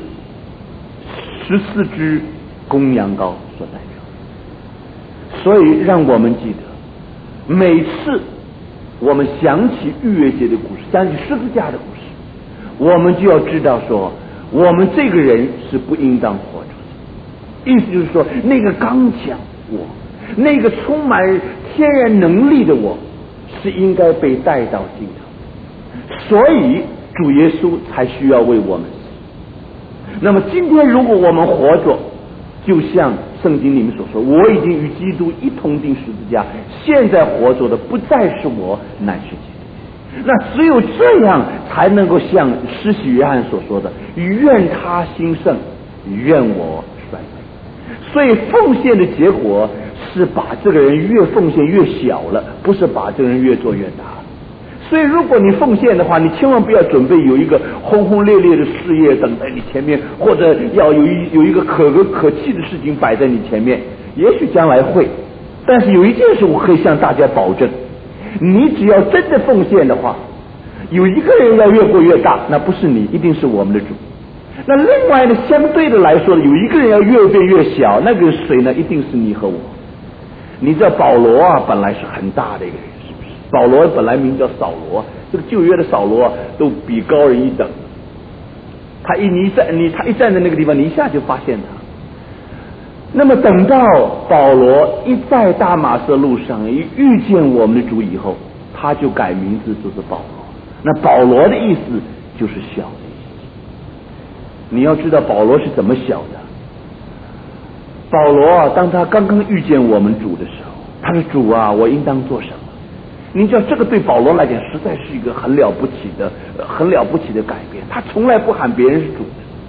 14支公羊羔所代表。所以让我们记得，每次我们想起逾越节的故事，想起十字架的故事，我们就要知道说，我们这个人是不应当活着的。意思就是说，那个刚强我，那个充满天然能力的我，是应该被带到尽头。所以主耶稣才需要为我们死。那么今天如果我们活着，就像圣经里面所说，我已经与基督一同钉十字架，现在活着的不再是我，乃是基督。那只有这样才能够像施洗约翰所说的，愿他兴盛，愿我衰微。所以奉献的结果是把这个人越奉献越小了，不是把这个人越做越大。所以如果你奉献的话，你千万不要准备有一个轰轰烈烈的事业等在你前面，或者要有一个可歌可泣的事情摆在你前面。也许将来会，但是有一件事我可以向大家保证，你只要真的奉献的话，有一个人要越过越大，那不是你，一定是我们的主。那另外呢，相对的来说，有一个人要越变越小，那个谁呢？一定是你和我。你知道保罗啊，本来是很大的一个人，是不是？保罗本来名叫扫罗，这个旧约的扫罗都比高人一等。他一站在那个地方，你一下就发现他。那么等到保罗一在大马色路上一遇见我们的主以后，他就改名字就是保罗。那保罗的意思就是小的意思。你要知道保罗是怎么小的。保罗啊，当他刚刚遇见我们主的时候，他说主啊，我应当做什么？你知道这个对保罗来讲实在是一个很了不起的改变。他从来不喊别人是主的，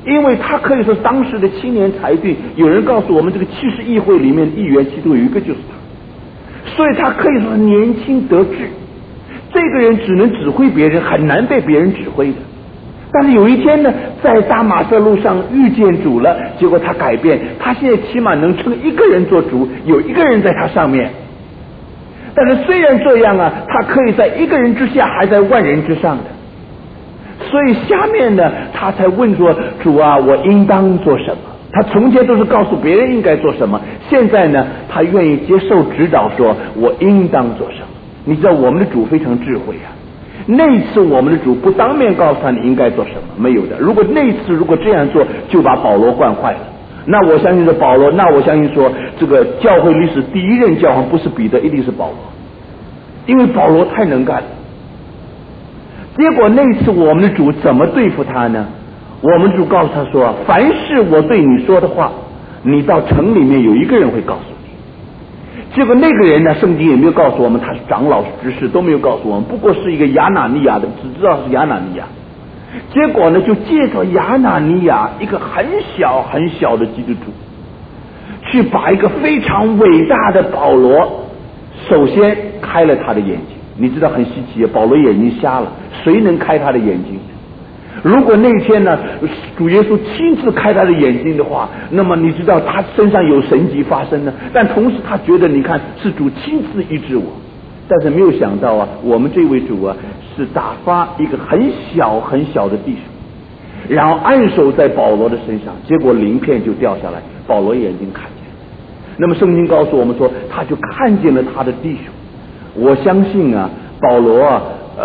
因为他可以说当时的青年才俊，有人告诉我们这个70议会里面议员其中有一个就是他，所以他可以说年轻得志。这个人只能指挥别人，很难被别人指挥的。但是有一天呢，在大马色路上遇见主了，结果他改变，他现在起码能称一个人做主，有一个人在他上面。但是虽然这样啊，他可以在一个人之下，还在万人之上的。所以下面呢，他才问说：主啊，我应当做什么？他从前都是告诉别人应该做什么，现在呢，他愿意接受指导，说我应当做什么。你知道我们的主非常智慧啊，那一次我们的主不当面告诉他你应该做什么，没有的。如果那一次如果这样做，就把保罗惯坏了。那我相信是保罗，那我相信说这个教会历史第一任教皇不是彼得，一定是保罗，因为保罗太能干了。结果那次我们的主怎么对付他呢？我们主告诉他说：凡是我对你说的话，你到城里面有一个人会告诉你。结果那个人呢，圣经也没有告诉我们他是长老执事，都没有告诉我们，不过是一个亚拿尼亚的，只知道是亚拿尼亚。结果呢，就借着亚拿尼亚一个很小很小的基督徒，去把一个非常伟大的保罗首先开了他的眼睛。你知道很稀奇，保罗眼睛瞎了，谁能开他的眼睛？如果那天呢，主耶稣亲自开他的眼睛的话，那么你知道他身上有神迹发生呢。但同时他觉得，你看是主亲自医治我，但是没有想到啊，我们这位主啊是打发一个很小很小的弟兄，然后按手在保罗的身上，结果鳞片就掉下来，保罗眼睛看见。那么圣经告诉我们说，他就看见了他的弟兄。我相信啊，保罗啊，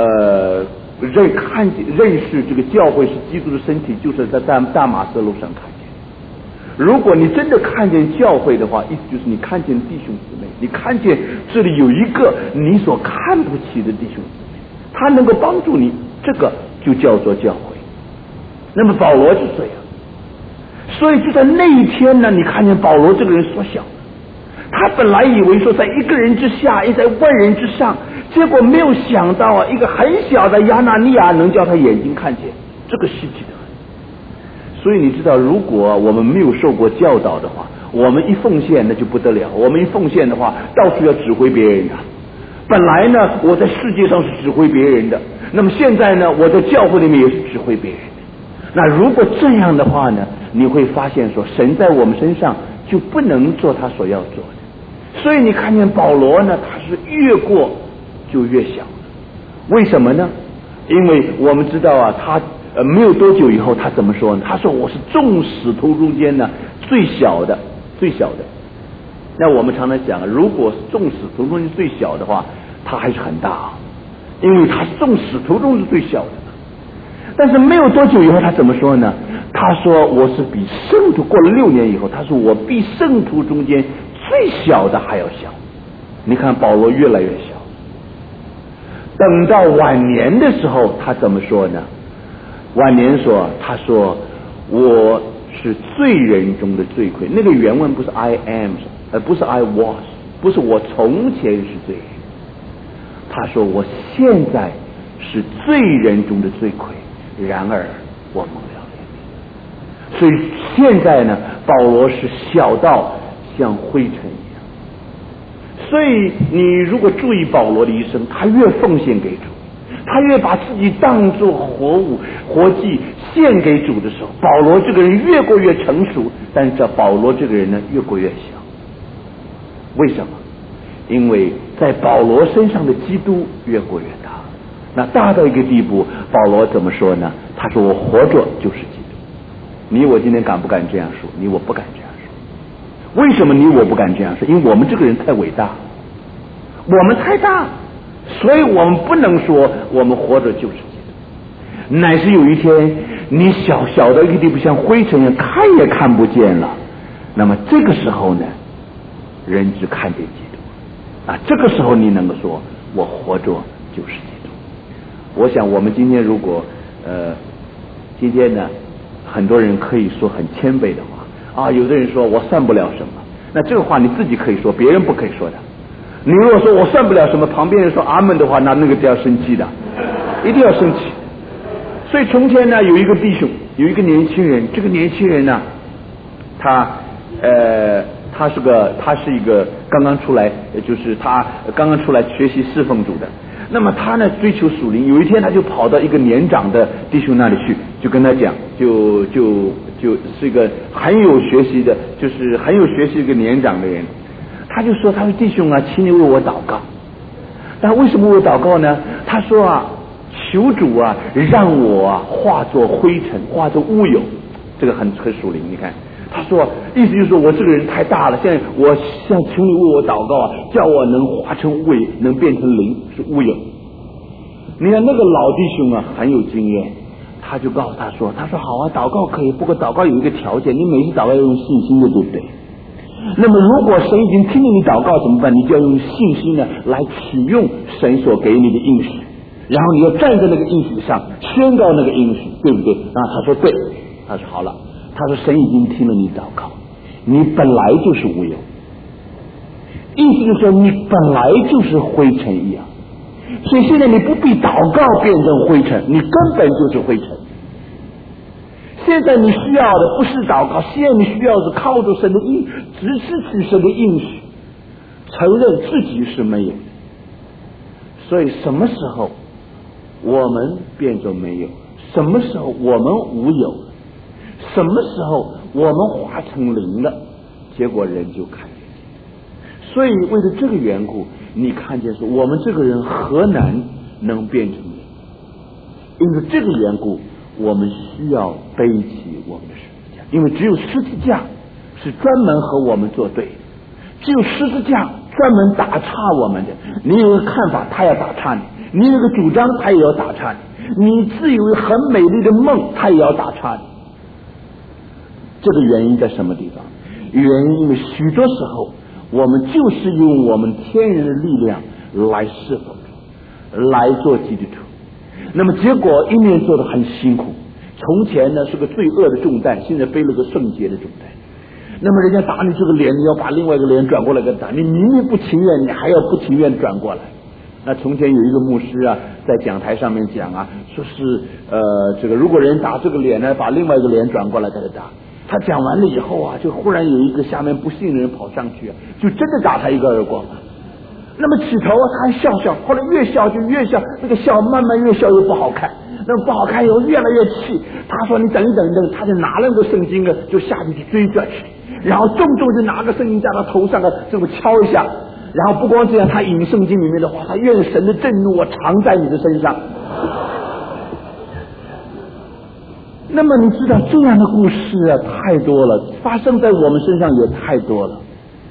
认识这个教会是基督的身体，就是在大马色路上看见。如果你真的看见教会的话，意思就是你看见弟兄姊妹，你看见这里有一个你所看不起的弟兄姊妹，他能够帮助你，这个就叫做教会。那么保罗是这样，所以就在那一天呢，你看见保罗这个人缩小。他本来以为说在一个人之下，也在万人之上，结果没有想到啊，一个很小的亚拿尼亚能叫他眼睛看见，这个稀奇的很。所以你知道，如果我们没有受过教导的话，我们一奉献那就不得了。我们一奉献的话，到处要指挥别人的。本来呢，我在世界上是指挥别人的，那么现在呢，我在教会里面也是指挥别人的。那如果这样的话呢，你会发现说，神在我们身上就不能做他所要做的。所以你看见保罗呢，他是越过就越小。为什么呢？因为我们知道啊，他没有多久以后他怎么说呢？他说我是众使徒中间呢最小的。那我们常常讲，如果是众使徒中间最小的话，他还是很大，因为他是众使徒中是最小的。但是没有多久以后他怎么说呢？他说我是比圣徒，过了6年以后，他说我比圣徒中间最小的还要小。你看保罗越来越小，等到晚年的时候他怎么说呢？晚年说，他说我是罪人中的罪魁。那个原文不是 I am， 不是 I was， 不是我从前是罪人，他说我现在是罪人中的罪魁，然而我蒙了怜悯。所以现在呢，保罗是小到像灰尘一样。所以你如果注意保罗的一生，他越奉献给主，他越把自己当作活物活祭献给主的时候，保罗这个人越过越成熟，但是保罗这个人呢越过越小。为什么？因为在保罗身上的基督越过越大，那大到一个地步，保罗怎么说呢？他说我活着就是基督。你我今天敢不敢这样说？你我不敢这样说。为什么你我不敢这样说？因为我们这个人太伟大，我们太大，所以我们不能说我们活着就是基督。乃是有一天你小小的一个地步，像灰尘一样，看也看不见了，那么这个时候呢，人只看见基督啊，这个时候你能够说我活着就是基督。我想我们今天如果今天呢，很多人可以说很谦卑的话啊，有的人说我算不了什么，那这个话你自己可以说，别人不可以说的。你如果说我算不了什么，旁边人说阿门的话，那个就要生气的，一定要生气。所以从前呢，有一个弟兄， 有一个年轻人，这个年轻人呢，他是一个刚刚出来，就是他刚刚出来学习侍奉主的。那么他呢追求属灵，有一天他就跑到一个年长的弟兄那里去，就跟他讲，就是一个很有学习的，就是很有学习一个年长的人。他就说，他说弟兄啊，请你为我祷告。但为什么为我祷告呢？他说啊，求主啊，让我啊化作灰尘，化作乌有。这个很属灵，你看。他说，意思就是说我这个人太大了，现在我想求你为我祷告啊，叫我能化成乌有，能变成灵，是乌有。你看那个老弟兄啊，很有经验，他就告诉他说好啊，祷告可以，不过祷告有一个条件，你每次祷告要用信心的，对不对？那么如果神已经听了你祷告怎么办？你就要用信心呢来取用神所给你的应许，然后你要站在那个应许上宣告那个应许，对不对？然后他说对，他说好了，他说神已经听了你祷告，你本来就是无有，意思就是说你本来就是灰尘一样，所以现在你不必祷告变成灰尘，你根本就是灰尘。现在你需要的不是祷告，现在你需要的是靠着神的应，只是取神的应许，承认自己是没有。所以什么时候我们变作没有，什么时候我们无有，什么时候我们化成灵了，结果人就看见。所以为了这个缘故，你看见说我们这个人何难能变成灵？因为这个缘故，我们需要背起我们的十字架，因为只有十字架是专门和我们作对的，只有十字架专门打岔我们的。你有个看法，他要打岔你；你有个主张，他也要打岔你；你自以为很美丽的梦，他也要打岔你。这个原因在什么地方？原因因为许多时候我们就是用我们天然的力量来侍奉主，来做基督徒。那么结果一面做得很辛苦，从前呢是个罪恶的重担，现在背了个圣洁的重担。那么人家打你这个脸，你要把另外一个脸转过来给打，你明明不情愿，你还要不情愿转过来。那从前有一个牧师啊，在讲台上面讲啊，说是这个如果人打这个脸呢，把另外一个脸转过来给他打。他讲完了以后啊，就忽然有一个下面不信的人跑上去啊，就真的打他一个耳光。那么起头啊，他还笑，后来越笑就越笑，那个笑慢慢越笑越不好看，那么不好看以后越来越气。他说你等一等，他就拿了个圣经啊，就下去追下去，然后重就拿个圣经在他头上啊这么敲一下，然后不光这样，他引圣经里面的话，他愿神的震怒啊常在你的身上。那么你知道这样的故事啊太多了，发生在我们身上也太多了。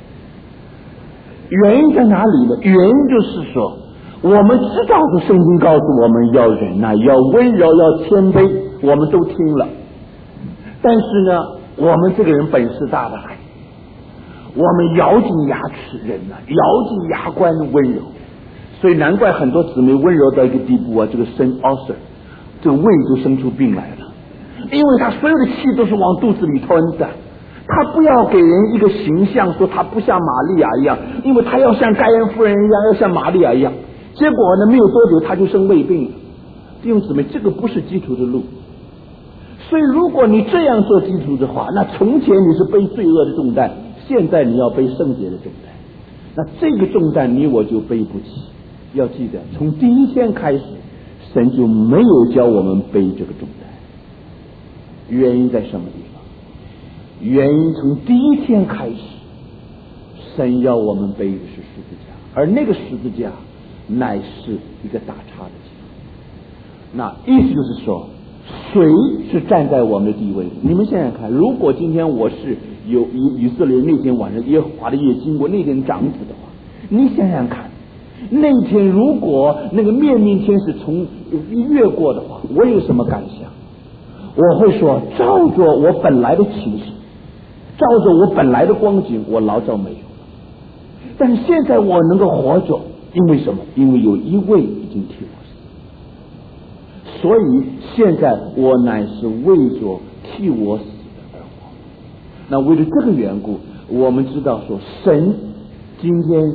原因在哪里呢？原因就是说，我们知道的圣经告诉我们要忍耐，要温柔，要谦卑，我们都听了。但是呢，我们这个人本事大的很，我们咬紧牙齿忍耐，咬紧牙关温柔，所以难怪很多姊妹温柔到一个地步啊，这个生 ulcer， 这个胃就生出病来了，因为他所有的气都是往肚子里吞的。他不要给人一个形象说他不像玛利亚一样，因为他要像盖恩夫人一样，要像玛利亚一样，结果呢没有多久他就生胃病了。弟兄姊妹，这个不是基督的路。所以如果你这样做基督的话，那从前你是背罪恶的重担，现在你要背圣洁的重担，那这个重担你我就背不起。要记得从第一天开始，神就没有教我们背这个重担。原因在什么地方？原因从第一天开始，神要我们背的是十字架，而那个十字架乃是一个打叉的记号。那意思就是说，谁是站在我们的地位？你们想想看，如果今天我是有以色列那天晚上耶和华的夜经过那天长子的话，你想想看，那天如果那个面命天使从越过的话，我有什么感想？我会说，照着我本来的情形，照着我本来的光景，我老早没有了。但是现在我能够活着，因为什么？因为有一位已经替我死，所以现在我乃是为着替我死的而活。那为了这个缘故，我们知道说，神今天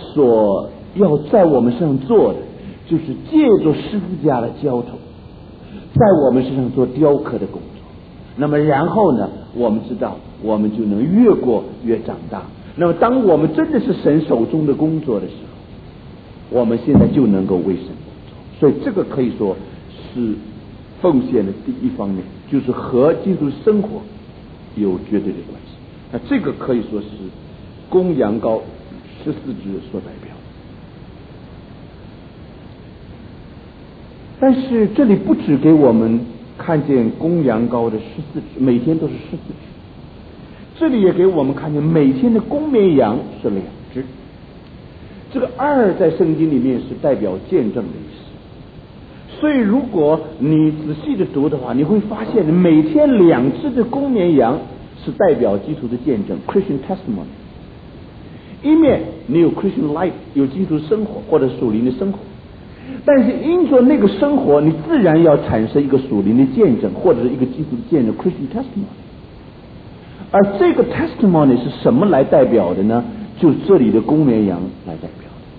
所要在我们身上做的，就是借着十字架的交头。 在我们身上做雕刻的工作。那么然后呢，我们知道我们就能越过越长大。那么当我们真的是神手中的工作的时候，我们现在就能够为神工作。所以这个可以说是奉献的第一方面，就是和基督生活有绝对的关系。那这个可以说是公羊羔14支所代表。但是这里不只给我们看见公羊羔的14支，每天都是14支，这里也给我们看见每天的公绵羊是2只。这个2在圣经里面是代表见证的意思，所以如果你仔细的读的话，你会发现每天2只的公绵羊是代表基督的见证 Christian testimony。 一面你有 Christian life， 有基督生活或者属灵的生活，但是因着那个生活，你自然要产生一个属灵的见证，或者是一个基督的见证 Christian testimony。 而这个 testimony 是什么来代表的呢？就这里的公绵羊来代表。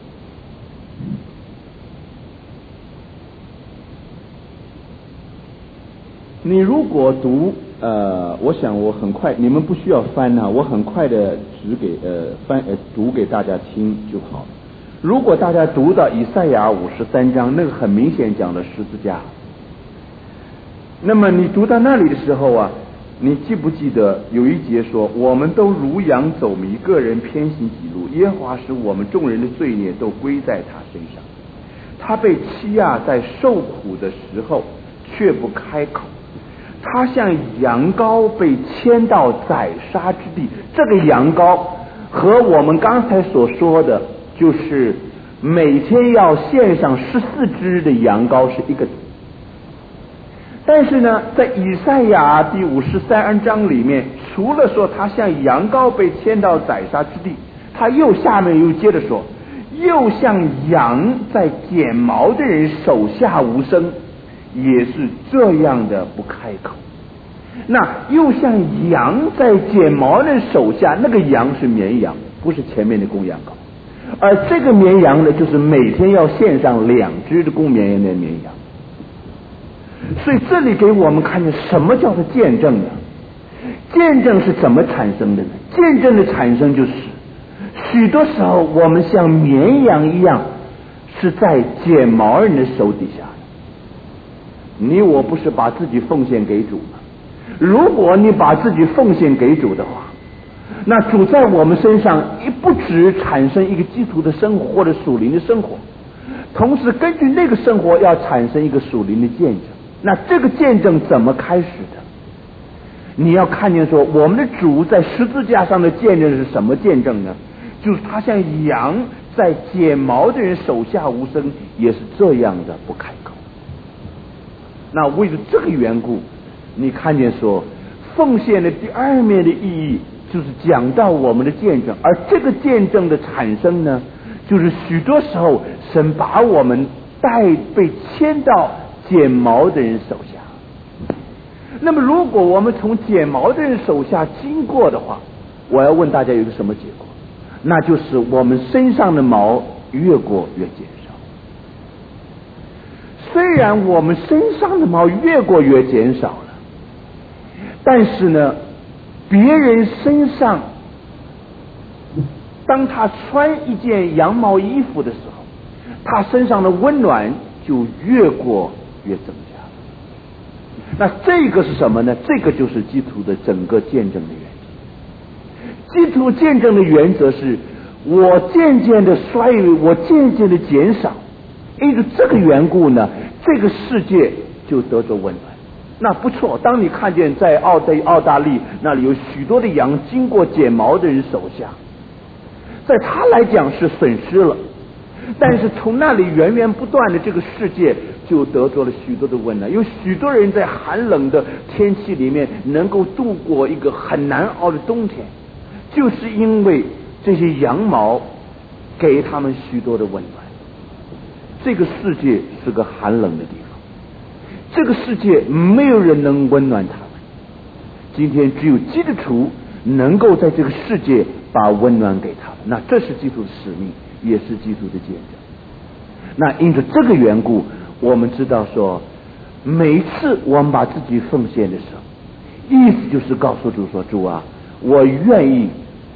你如果读我想我很快，你们不需要翻我很快的只给读给大家听就好了。如果大家读到以赛亚53章，那个很明显讲的十字架，那么你读到那里的时候你记不记得有一节说，我们都如羊走迷，个人偏行己路，耶和华使我们众人的罪孽都归在他身上，他被欺压，在受苦的时候却不开口，他像羊羔被牵到宰杀之地。这个羊羔和我们刚才所说的就是每天要献上14只的羊羔是一个。但是呢，在以赛亚第53章里面，除了说他像羊羔被牵到宰杀之地，他下面又接着说，又像羊在剪毛的人手下无声，也是这样的不开口。那又像羊在剪毛的人手下，那个羊是绵羊，不是前面的公羊羔，而这个绵羊呢，就是每天要献上2只的公绵羊的绵羊。所以这里给我们看见什么叫做见证呢？见证是怎么产生的呢？见证的产生就是许多时候我们像绵羊一样是在剪毛人的手底下的。你我不是把自己奉献给主吗？如果你把自己奉献给主的话，那主在我们身上不只产生一个基督的生活或者属灵的生活，同时根据那个生活要产生一个属灵的见证。那这个见证怎么开始的？你要看见说，我们的主在十字架上的见证是什么见证呢？就是他像羊在剪毛的人手下无声，也是这样的不开口。那为了这个缘故，你看见说奉献的第2面的意义就是讲到我们的见证，而这个见证的产生呢，就是许多时候神把我们被牵到剪毛的人手下。那么如果我们从剪毛的人手下经过的话，我要问大家有一个什么结果？那就是我们身上的毛越过越减少。虽然我们身上的毛越过越减少了，但是呢，别人身上当他穿一件羊毛衣服的时候，他身上的温暖就越过越增加。那这个是什么呢？这个就是基督的整个见证的原则。基督见证的原则是，我渐渐的衰微，我渐渐的减少，因为这个缘故呢，这个世界就得着温暖。那不错，当你看见在澳大利那里有许多的羊经过剪毛的人手下，在他来讲是损失了，但是从那里源源不断的这个世界就得着了许多的温暖。有许多人在寒冷的天气里面能够度过一个很难熬的冬天，就是因为这些羊毛给他们许多的温暖。这个世界是个寒冷的地方，这个世界没有人能温暖他们。今天只有基督徒能够在这个世界把温暖给他们，那这是基督的使命，也是基督的见证。那因着这个缘故，我们知道说每一次我们把自己奉献的时候，意思就是告诉主说，主啊，我愿意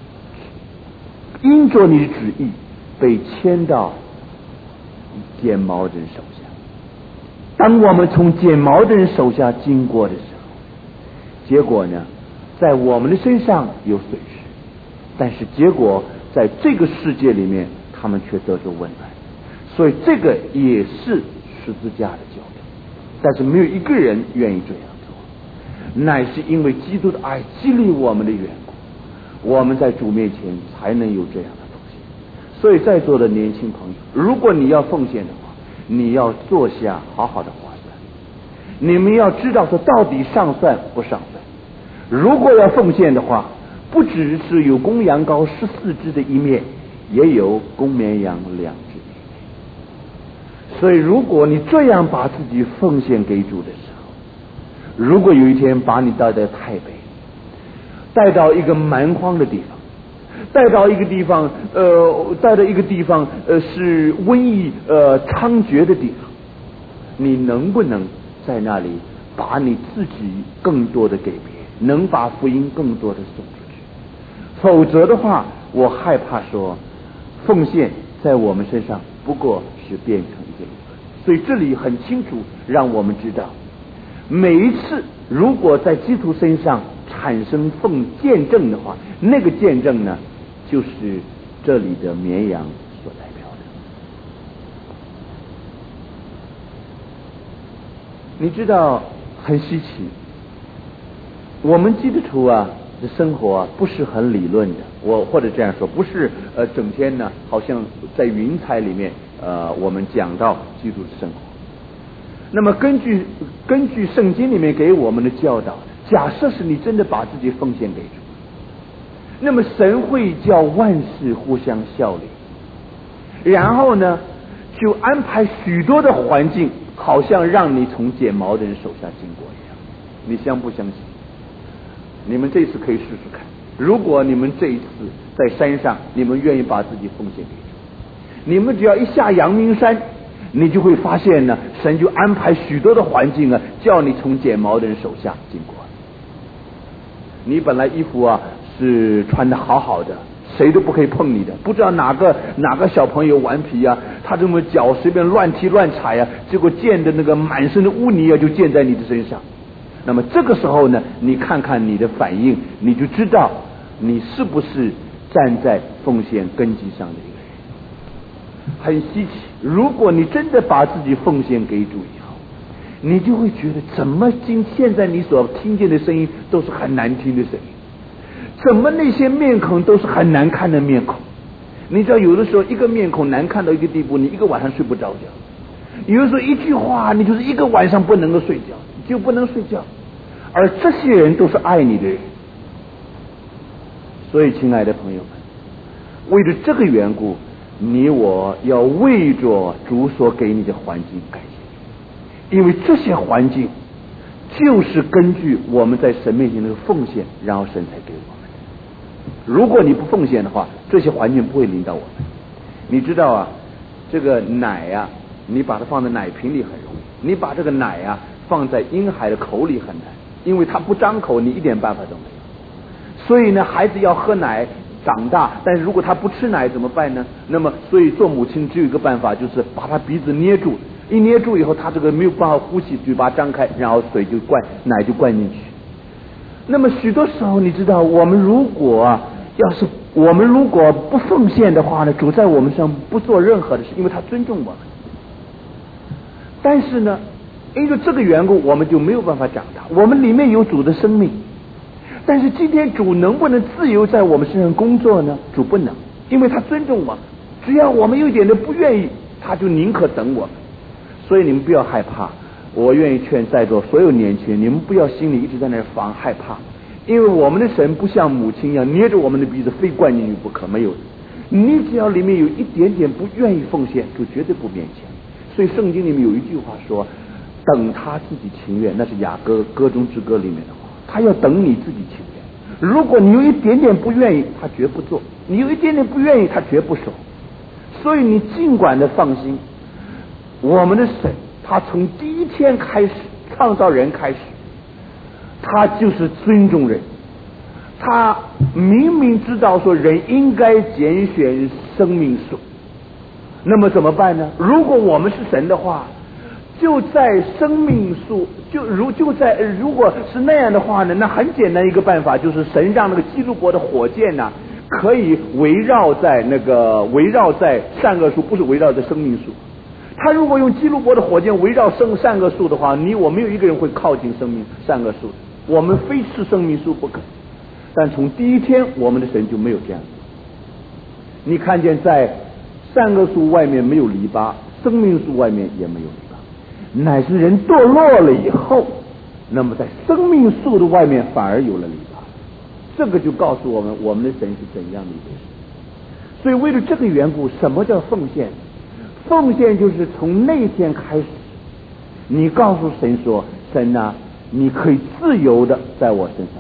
因着你的旨意被牵到剪毛人手下。当我们从剪毛的人手下经过的时候，结果呢，在我们的身上有损失，但是结果在这个世界里面他们却得着温暖。所以这个也是十字架的教导，但是没有一个人愿意这样做，乃是因为基督的爱激励我们的缘故，我们在主面前才能有这样的奉献。所以在座的年轻朋友，如果你要奉献的话，你要坐下好好的划算，你们要知道说到底上算不上算。如果要奉献的话，不只是有公羊羔14只的一面，也有公绵羊2只的一面。所以如果你这样把自己奉献给主的时候，如果有一天把你带到台北，带到一个蛮荒的地方，带到一个地方是瘟疫猖獗的地方，你能不能在那里把你自己更多的给别人，能把福音更多的送出去？否则的话，我害怕说奉献在我们身上不过是变成一个理论。所以这里很清楚让我们知道，每一次如果在基督身上产生见证的话，那个见证呢，就是这里的绵羊所代表的。你知道很稀奇，我们基督徒的生活不是很理论的，或者这样说，不是整天呢好像在云彩里面我们讲到基督的生活。那么根据圣经里面给我们的教导，假设是你真的把自己奉献给主，那么神会叫万事互相效力，然后呢就安排许多的环境，好像让你从剪毛的人手下经过一样。你相不相信？你们这次可以试试看，如果你们这一次在山上，你们愿意把自己奉献给主，你们只要一下阳明山，你就会发现呢，神就安排许多的环境啊，叫你从剪毛的人手下经过。你本来衣服是穿得好好的，谁都不可以碰你的，不知道哪个小朋友顽皮他这么脚随便乱踢乱踩结果溅的那个满身的污泥就溅在你的身上。那么这个时候呢，你看看你的反应，你就知道你是不是站在奉献根基上的一个人。很稀奇，如果你真的把自己奉献给主以后，你就会觉得怎么现在你所听见的声音都是很难听的声音，怎么那些面孔都是很难看的面孔。你知道有的时候一个面孔难看到一个地步，你一个晚上睡不着觉，有的时候一句话你就是一个晚上不能够睡觉，就不能睡觉。而这些人都是爱你的人。所以亲爱的朋友们，为了这个缘故，你我要为着主所给你的环境感谢，因为这些环境就是根据我们在神面前的奉献，然后神才给我们的。如果你不奉献的话，这些环境不会临到我们。你知道这个奶你把它放在奶瓶里很容易，你把这个奶放在婴孩的口里很难，因为他不张口，你一点办法都没有。所以呢，孩子要喝奶长大，但是如果他不吃奶怎么办呢？那么所以做母亲只有一个办法，就是把他鼻子捏住，一捏住以后，他这个没有办法呼吸，嘴巴张开，然后奶就灌进去。那么许多时候你知道，我们如果不奉献的话呢，主在我们上不做任何的事，因为他尊重我们。但是呢，因为这个缘故，我们就没有办法长大。我们里面有主的生命，但是今天主能不能自由在我们身上工作呢？主不能，因为他尊重我们，只要我们有一点的不愿意，他就宁可等我们。所以你们不要害怕，我愿意劝在座所有年轻人，你们不要心里一直在那儿害怕，因为我们的神不像母亲一样捏着我们的鼻子非灌进去不可，没有。你只要里面有一点点不愿意奉献，主绝对不勉强。所以圣经里面有一句话说，等他自己情愿，那是雅歌歌中之歌里面的话，他要等你自己情愿。如果你有一点点不愿意，他绝不做；你有一点点不愿意，他绝不收。所以你尽管的放心，我们的神他从第一天开始创造人开始，他就是尊重人。他明明知道说人应该拣选生命树，那么怎么办呢？如果我们是神的话，就在生命树如果是那样的话呢，那很简单一个办法，就是神让那个基路伯的火箭呢，可以围绕在善恶树，不是围绕在生命树。他如果用基路伯的火箭围绕善恶树的话，你我没有一个人会靠近善恶树的，我们非吃生命树不可。但从第一天，我们的神就没有这样。你看见在善恶树外面没有篱笆，生命树外面也没有篱笆，乃是人堕落了以后，那么在生命树的外面反而有了篱笆。这个就告诉我们，我们的神是怎样的一个神。所以为了这个缘故，什么叫奉献？奉献就是从那天开始，你告诉神说，神啊，你可以自由的在我身上。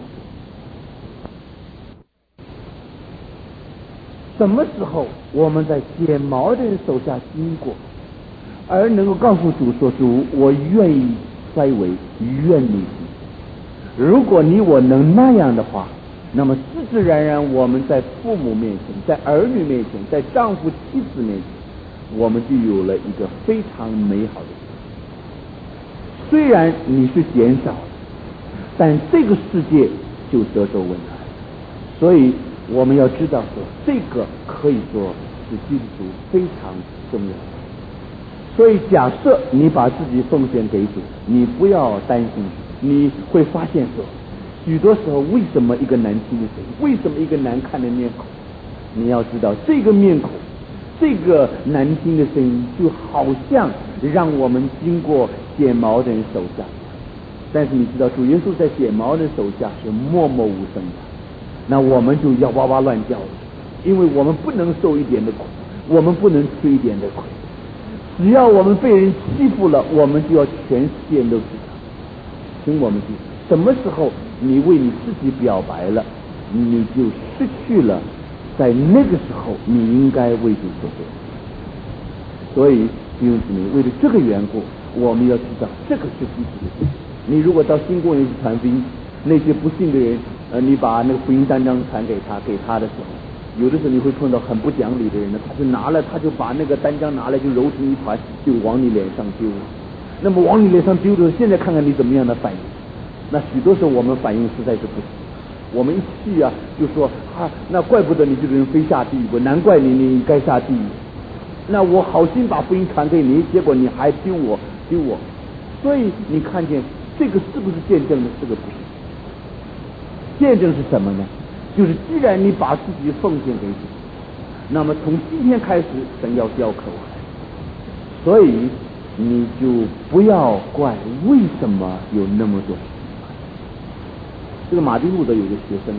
什么时候我们在剪毛的人手下经过，而能够告诉主说，主，我愿意衰微，愿你行。如果你我能那样的话，那么自自然然我们在父母面前，在儿女面前，在丈夫妻子面前，我们就有了一个非常美好的事。虽然你是减少的，但这个世界就得着温暖。所以我们要知道说，这个可以说是基督徒非常重要。所以假设你把自己奉献给主，你不要担心，你会发现说，许多时候为什么一个难听的声音，为什么一个难看的面孔，你要知道这个面孔，这个难听的声音就好像让我们经过剪毛的人手下，但是你知道主耶稣在剪毛的人手下是默默无声的，那我们就要哇哇乱叫了，因为我们不能受一点的苦，我们不能吃一点的亏。只要我们被人欺负了，我们就要全世界都知道。请我们记住，什么时候你为你自己表白了，你就失去了在那个时候你应该为主做的。所以弟兄姊妹，为了这个缘故，我们要知道这个是基督的。你如果到新公园去传福音，那些不信的人，你把那个福音单张传给他的时候，有的时候你会碰到很不讲理的人呢，他就把那个单张拿来就揉成一团，就往你脸上丢了。那么往你脸上丢的时候，现在看看你怎么样的反应。那许多时候我们反应实在是不行，我们一气啊就说那怪不得你这个人非下地狱，难怪你该下地狱。那我好心把福音传给你，结果你还丢我。所以你看见这个是不是见证的？这个不是。见证是什么呢？就是既然你把自己奉献给主，那么从今天开始神要雕刻我，所以你就不要怪为什么有那么多事情。这个马丁路德有个学生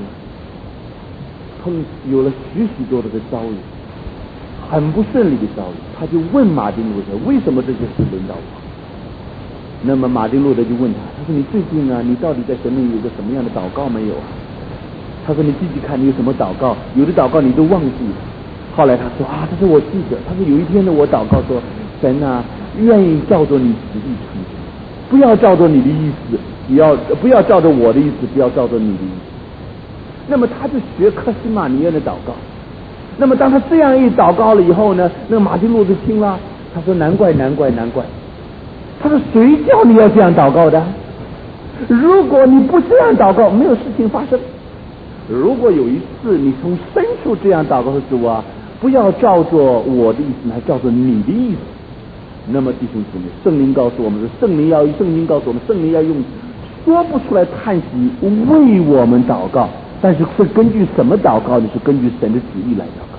有了许多的遭遇，很不顺利的遭遇，他就问马丁路德，为什么这些事轮到我？那么马丁路德就问他说，你最近你到底在神面前有个什么样的祷告没有啊？他说，你记记看你有什么祷告，有的祷告你都忘记了。后来他说我记得，他说有一天呢，我祷告说，神啊，愿意照着你旨意成就，不要照着你的意思，不要照着我的意思，不要照着你的意思。那么他就学克西马尼园的祷告。那么当他这样一祷告了以后呢，那个马丁路德听了，他说难怪。他说谁叫你要这样祷告的？如果你不这样祷告，没有事情发生。如果有一次你从深处这样祷告说，主啊，不要照着我的意思，还照着你的意思，那么弟兄姊妹，圣经告诉我们说，圣经告诉我们，圣灵要用说不出来叹息为我们祷告，但是是根据什么祷告呢？是根据神的旨意来祷告。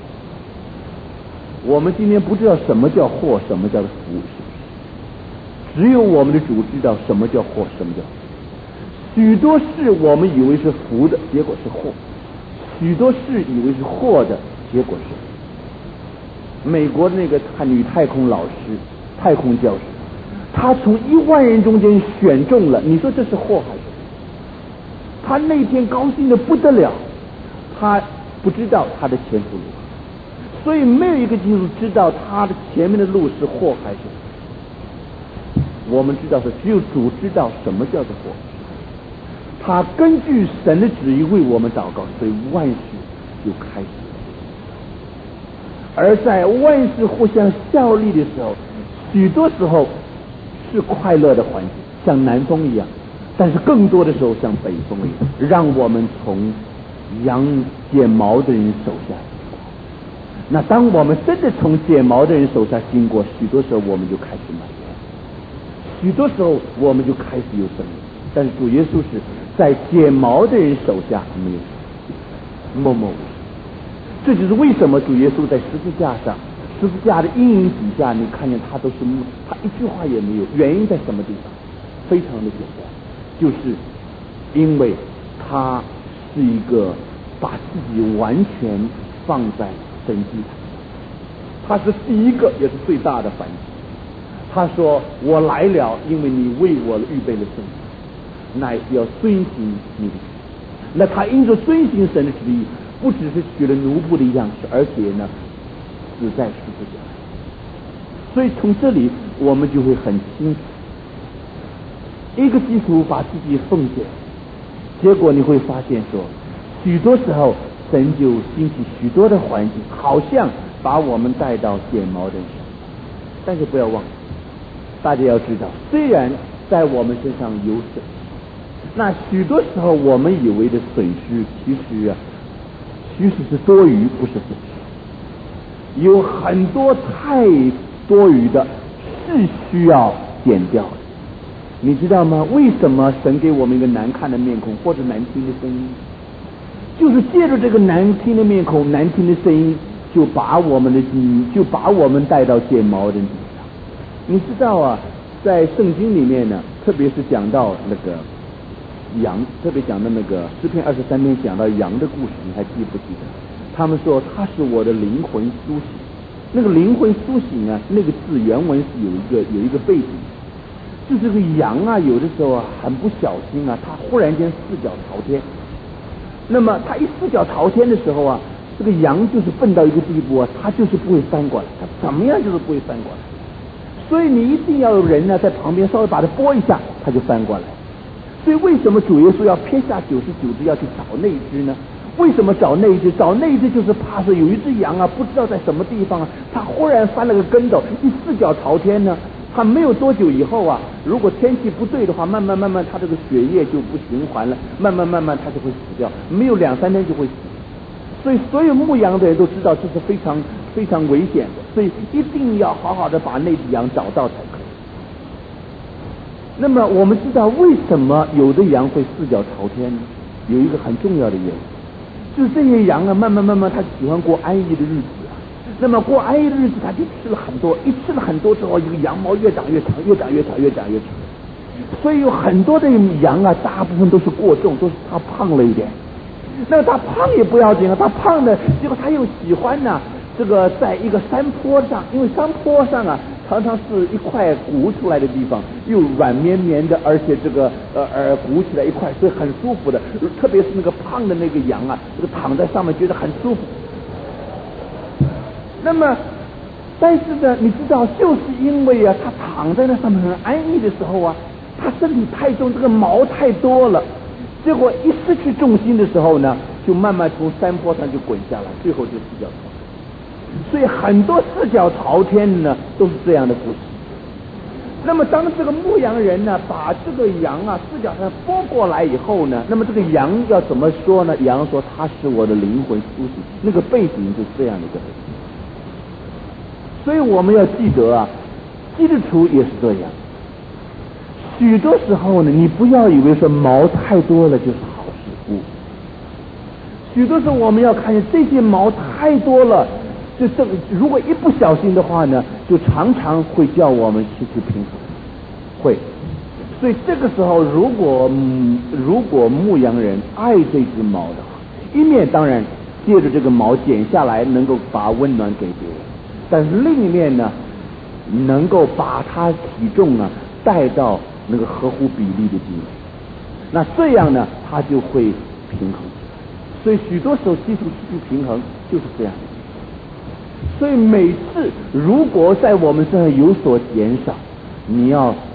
我们今天不知道什么叫祸，什么叫福，只有我们的主知道什么叫祸，什么叫福。许多事我们以为是福的，结果是祸；许多事以为是祸的，结果是福。美国那个女太空老师、太空教师，他从1万人中间选中了，你说这是祸还是福？他那天高兴的不得了，他不知道他的前途如何，所以没有一个基督徒知道他的前面的路是祸还是福。 我们知道是只有主知道什么叫做活。他根据神的旨意为我们祷告，所以万事就开始了。而在万事互相效力的时候，许多时候是快乐的环境，像南风一样，但是更多的时候像北风一样，让我们从羊剪毛的人手下经过。那当我们真的从剪毛的人手下经过，许多时候我们就开始埋怨，许多时候我们就开始有争论。但是主耶稣是在剪毛的人手下没有默默无声。这就是为什么主耶稣在十字架上，十字架的阴影底下，你看见他都是他一句话也没有。原因在什么地方？非常的简单，就是因为他是一个把自己完全放在神祭坛上，他是第一个也是最大的反击。他说：“我来了，因为你为我预备了圣餐，乃是要遵行你的旨意。”那他因着遵行神的旨意，不只是取了奴仆的样式，而且呢死在十字架。所以从这里我们就会很清楚，一个基督徒把自己奉献，结果你会发现说，许多时候神就兴起许多的环境，好像把我们带到剪毛的人身上。但是不要忘了，大家要知道，虽然在我们身上有损失，那许多时候我们以为的损失，其实是多余，不是损失。有很多太多余的是需要减掉的。你知道吗？为什么神给我们一个难看的面孔或者难听的声音？就是借着这个难听的面孔、难听的声音，就把我们带到剪毛人底上。你知道啊，在圣经里面呢，特别是讲到那个羊，特别讲到那个诗篇23篇讲到羊的故事，你还记不记得？他们说他是我的灵魂苏醒。那个灵魂苏醒啊，那个字原文是有一个背景，就是这个羊啊，有的时候啊很不小心啊，它忽然间四脚朝天。那么它一四脚朝天的时候啊，这个羊就是笨到一个地步啊，它就是不会翻过来，它怎么样就是不会翻过来。所以你一定要有人呢在旁边稍微把它拨一下，它就翻过来。所以为什么主耶稣要撇下99只要去找那一只呢？为什么找那一只？找那一只就是怕是有一只羊啊，不知道在什么地方啊，它忽然翻了个跟斗，一四脚朝天呢，它没有多久以后啊，如果天气不对的话，慢慢它这个血液就不循环了，慢慢它就会死掉，没有2-3天就会死。所以所有牧羊的人都知道这是非常非常危险的，所以一定要好好的把那只羊找到才可以。那么我们知道为什么有的羊会四脚朝天呢？有一个很重要的原因，就是这些羊啊，慢慢它喜欢过安逸的日子啊。那么过安逸的日子，它就吃了很多，一吃了很多之后，一个羊毛越长越长。所以有很多的羊啊，大部分都是过重，都是它胖了一点。那么它胖也不要紧啊，它胖的结果它又喜欢呢，这个在一个山坡上，因为山坡上啊常常是一块鼓出来的地方，又软绵绵的，而且这个鼓起来一块，所以很舒服的。特别是那个胖的那个羊啊，这个躺在上面觉得很舒服。那么但是呢，你知道，就是因为啊，他躺在那上面很安逸的时候啊，他身体太重，这个毛太多了，结果一失去重心的时候呢，就慢慢从山坡上就滚下来，最后就四脚朝天。所以很多四脚朝天呢，都是这样的故事。那么当这个牧羊人呢，把这个羊啊四脚上拨过来以后呢，那么这个羊要怎么说呢？羊说他是我的灵魂苏醒，那个背景就是这样的一个背景。所以我们要记得啊，基督徒也是这样。许多时候呢，你不要以为说毛太多了就是好事，不。许多时候我们要看见这些毛太多了，如果一不小心的话呢，就常常会叫我们失去平衡，会。所以这个时候，如果牧羊人爱这只毛的话，一面当然借着这个毛剪下来，能够把温暖给别人。但是另一面呢，能够把它体重啊带到那个合乎比例的地位，那这样呢，它就会平衡。所以许多时候基础失去平衡就是这样。所以每次如果在我们身上有所减少，你要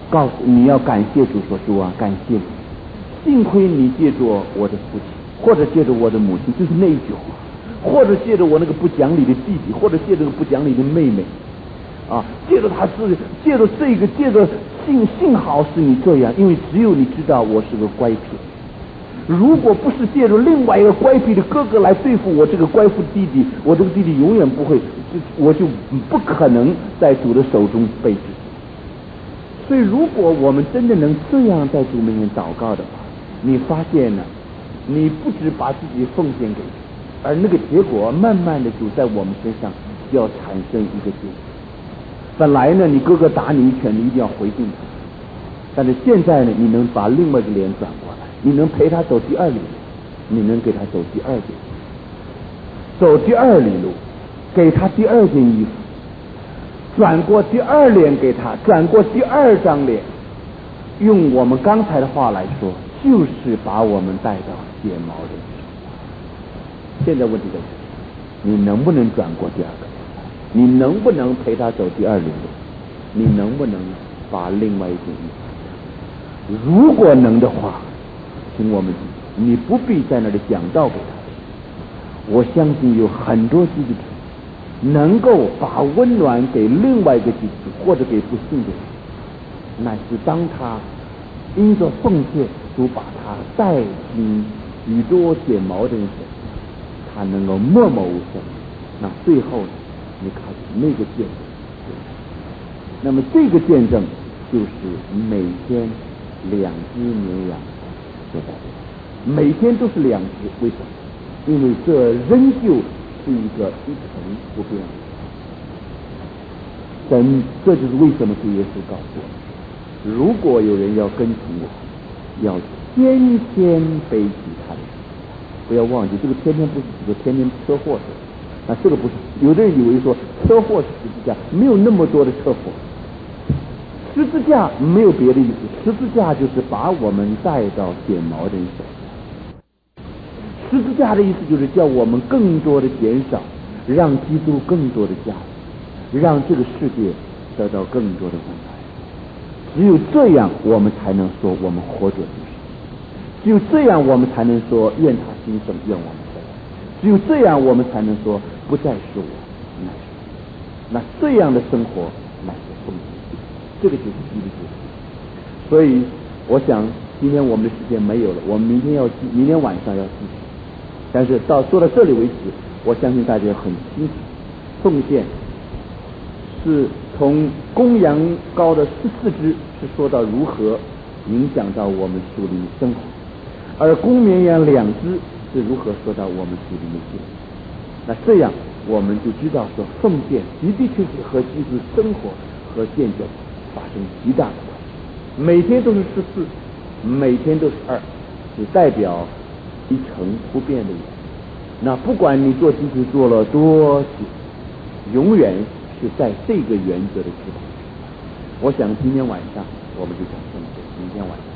告诉你要感谢主，说主啊，感谢你，幸亏你借着我的父亲，或者借着我的母亲，就是那一句话，或者借着我那个不讲理的弟弟，或者借着不讲理的妹妹啊，借着他是借着这个，借着幸好是你这样，因为只有你知道我是个乖僻。如果不是借着另外一个乖僻的哥哥来对付我这个乖僻弟弟，我这个弟弟永远不会，我就不可能在主的手中被治。所以如果我们真的能这样在主面前祷告的话，你发现呢，你不只把自己奉献给主，而那个结果慢慢的主在我们身上就要产生一个结果。本来呢，你哥哥打你一拳，你一定要回敬他，但是现在呢，你能把另外一个脸转过来，你能陪他走第二里路，你能给他走第二件，走第二里路，给他第二件衣服，转过第二脸给他，转过第二张脸，用我们刚才的话来说，就是把我们带到剪毛的地方。现在问题在这里，你能不能转过第二个？你能不能陪他走第二里路？你能不能把另外一件衣服？如果能的话，请我们你不必在那里讲道给他。我相信有很多基督徒能够把温暖给另外一个基督徒，或者给不信的人，乃是当他因着奉献，主把他带进许多剪毛的人手，他能够默默无声。那最后你看那个见证，那么这个见证就是每天2只绵羊所代表，每天都是2只，为什么？因为这仍旧是一个一成不变的神。这就是为什么主耶稣告诉我们，如果有人要跟从我，要天天背起他的十字架。不要忘记，这个天天不是指的天天车祸的，这个不是。有的人以为说车祸是十字架，没有那么多的车祸。十字架没有别的意思，十字架就是把我们带到剪毛的人手。十字架的意思就是叫我们更多的减少，让基督更多的加入，让这个世界得到更多的温暖。只有这样，我们才能说我们活着就是。只有这样，我们才能说愿他兴盛，愿我们生。只有这样，我们才能说不再是我，乃是你。那这样的生活乃是奉献，这个就是基督徒。所以我想今天我们的时间没有了，我们明天晚上要继续。但是说到这里为止，我相信大家很清楚，奉献是从公羊羔的14只是说到如何影响到我们属灵生活，而公绵羊2只是如何说到我们属灵的生活。那这样我们就知道说，奉献的的确确和基督生活和见证发生极大的关系。每天都是14，每天都是2，是代表一成不变的原则。那不管你做基督做了多久，永远是在这个原则的指导。我想今天晚上我们就讲这么多，明天晚上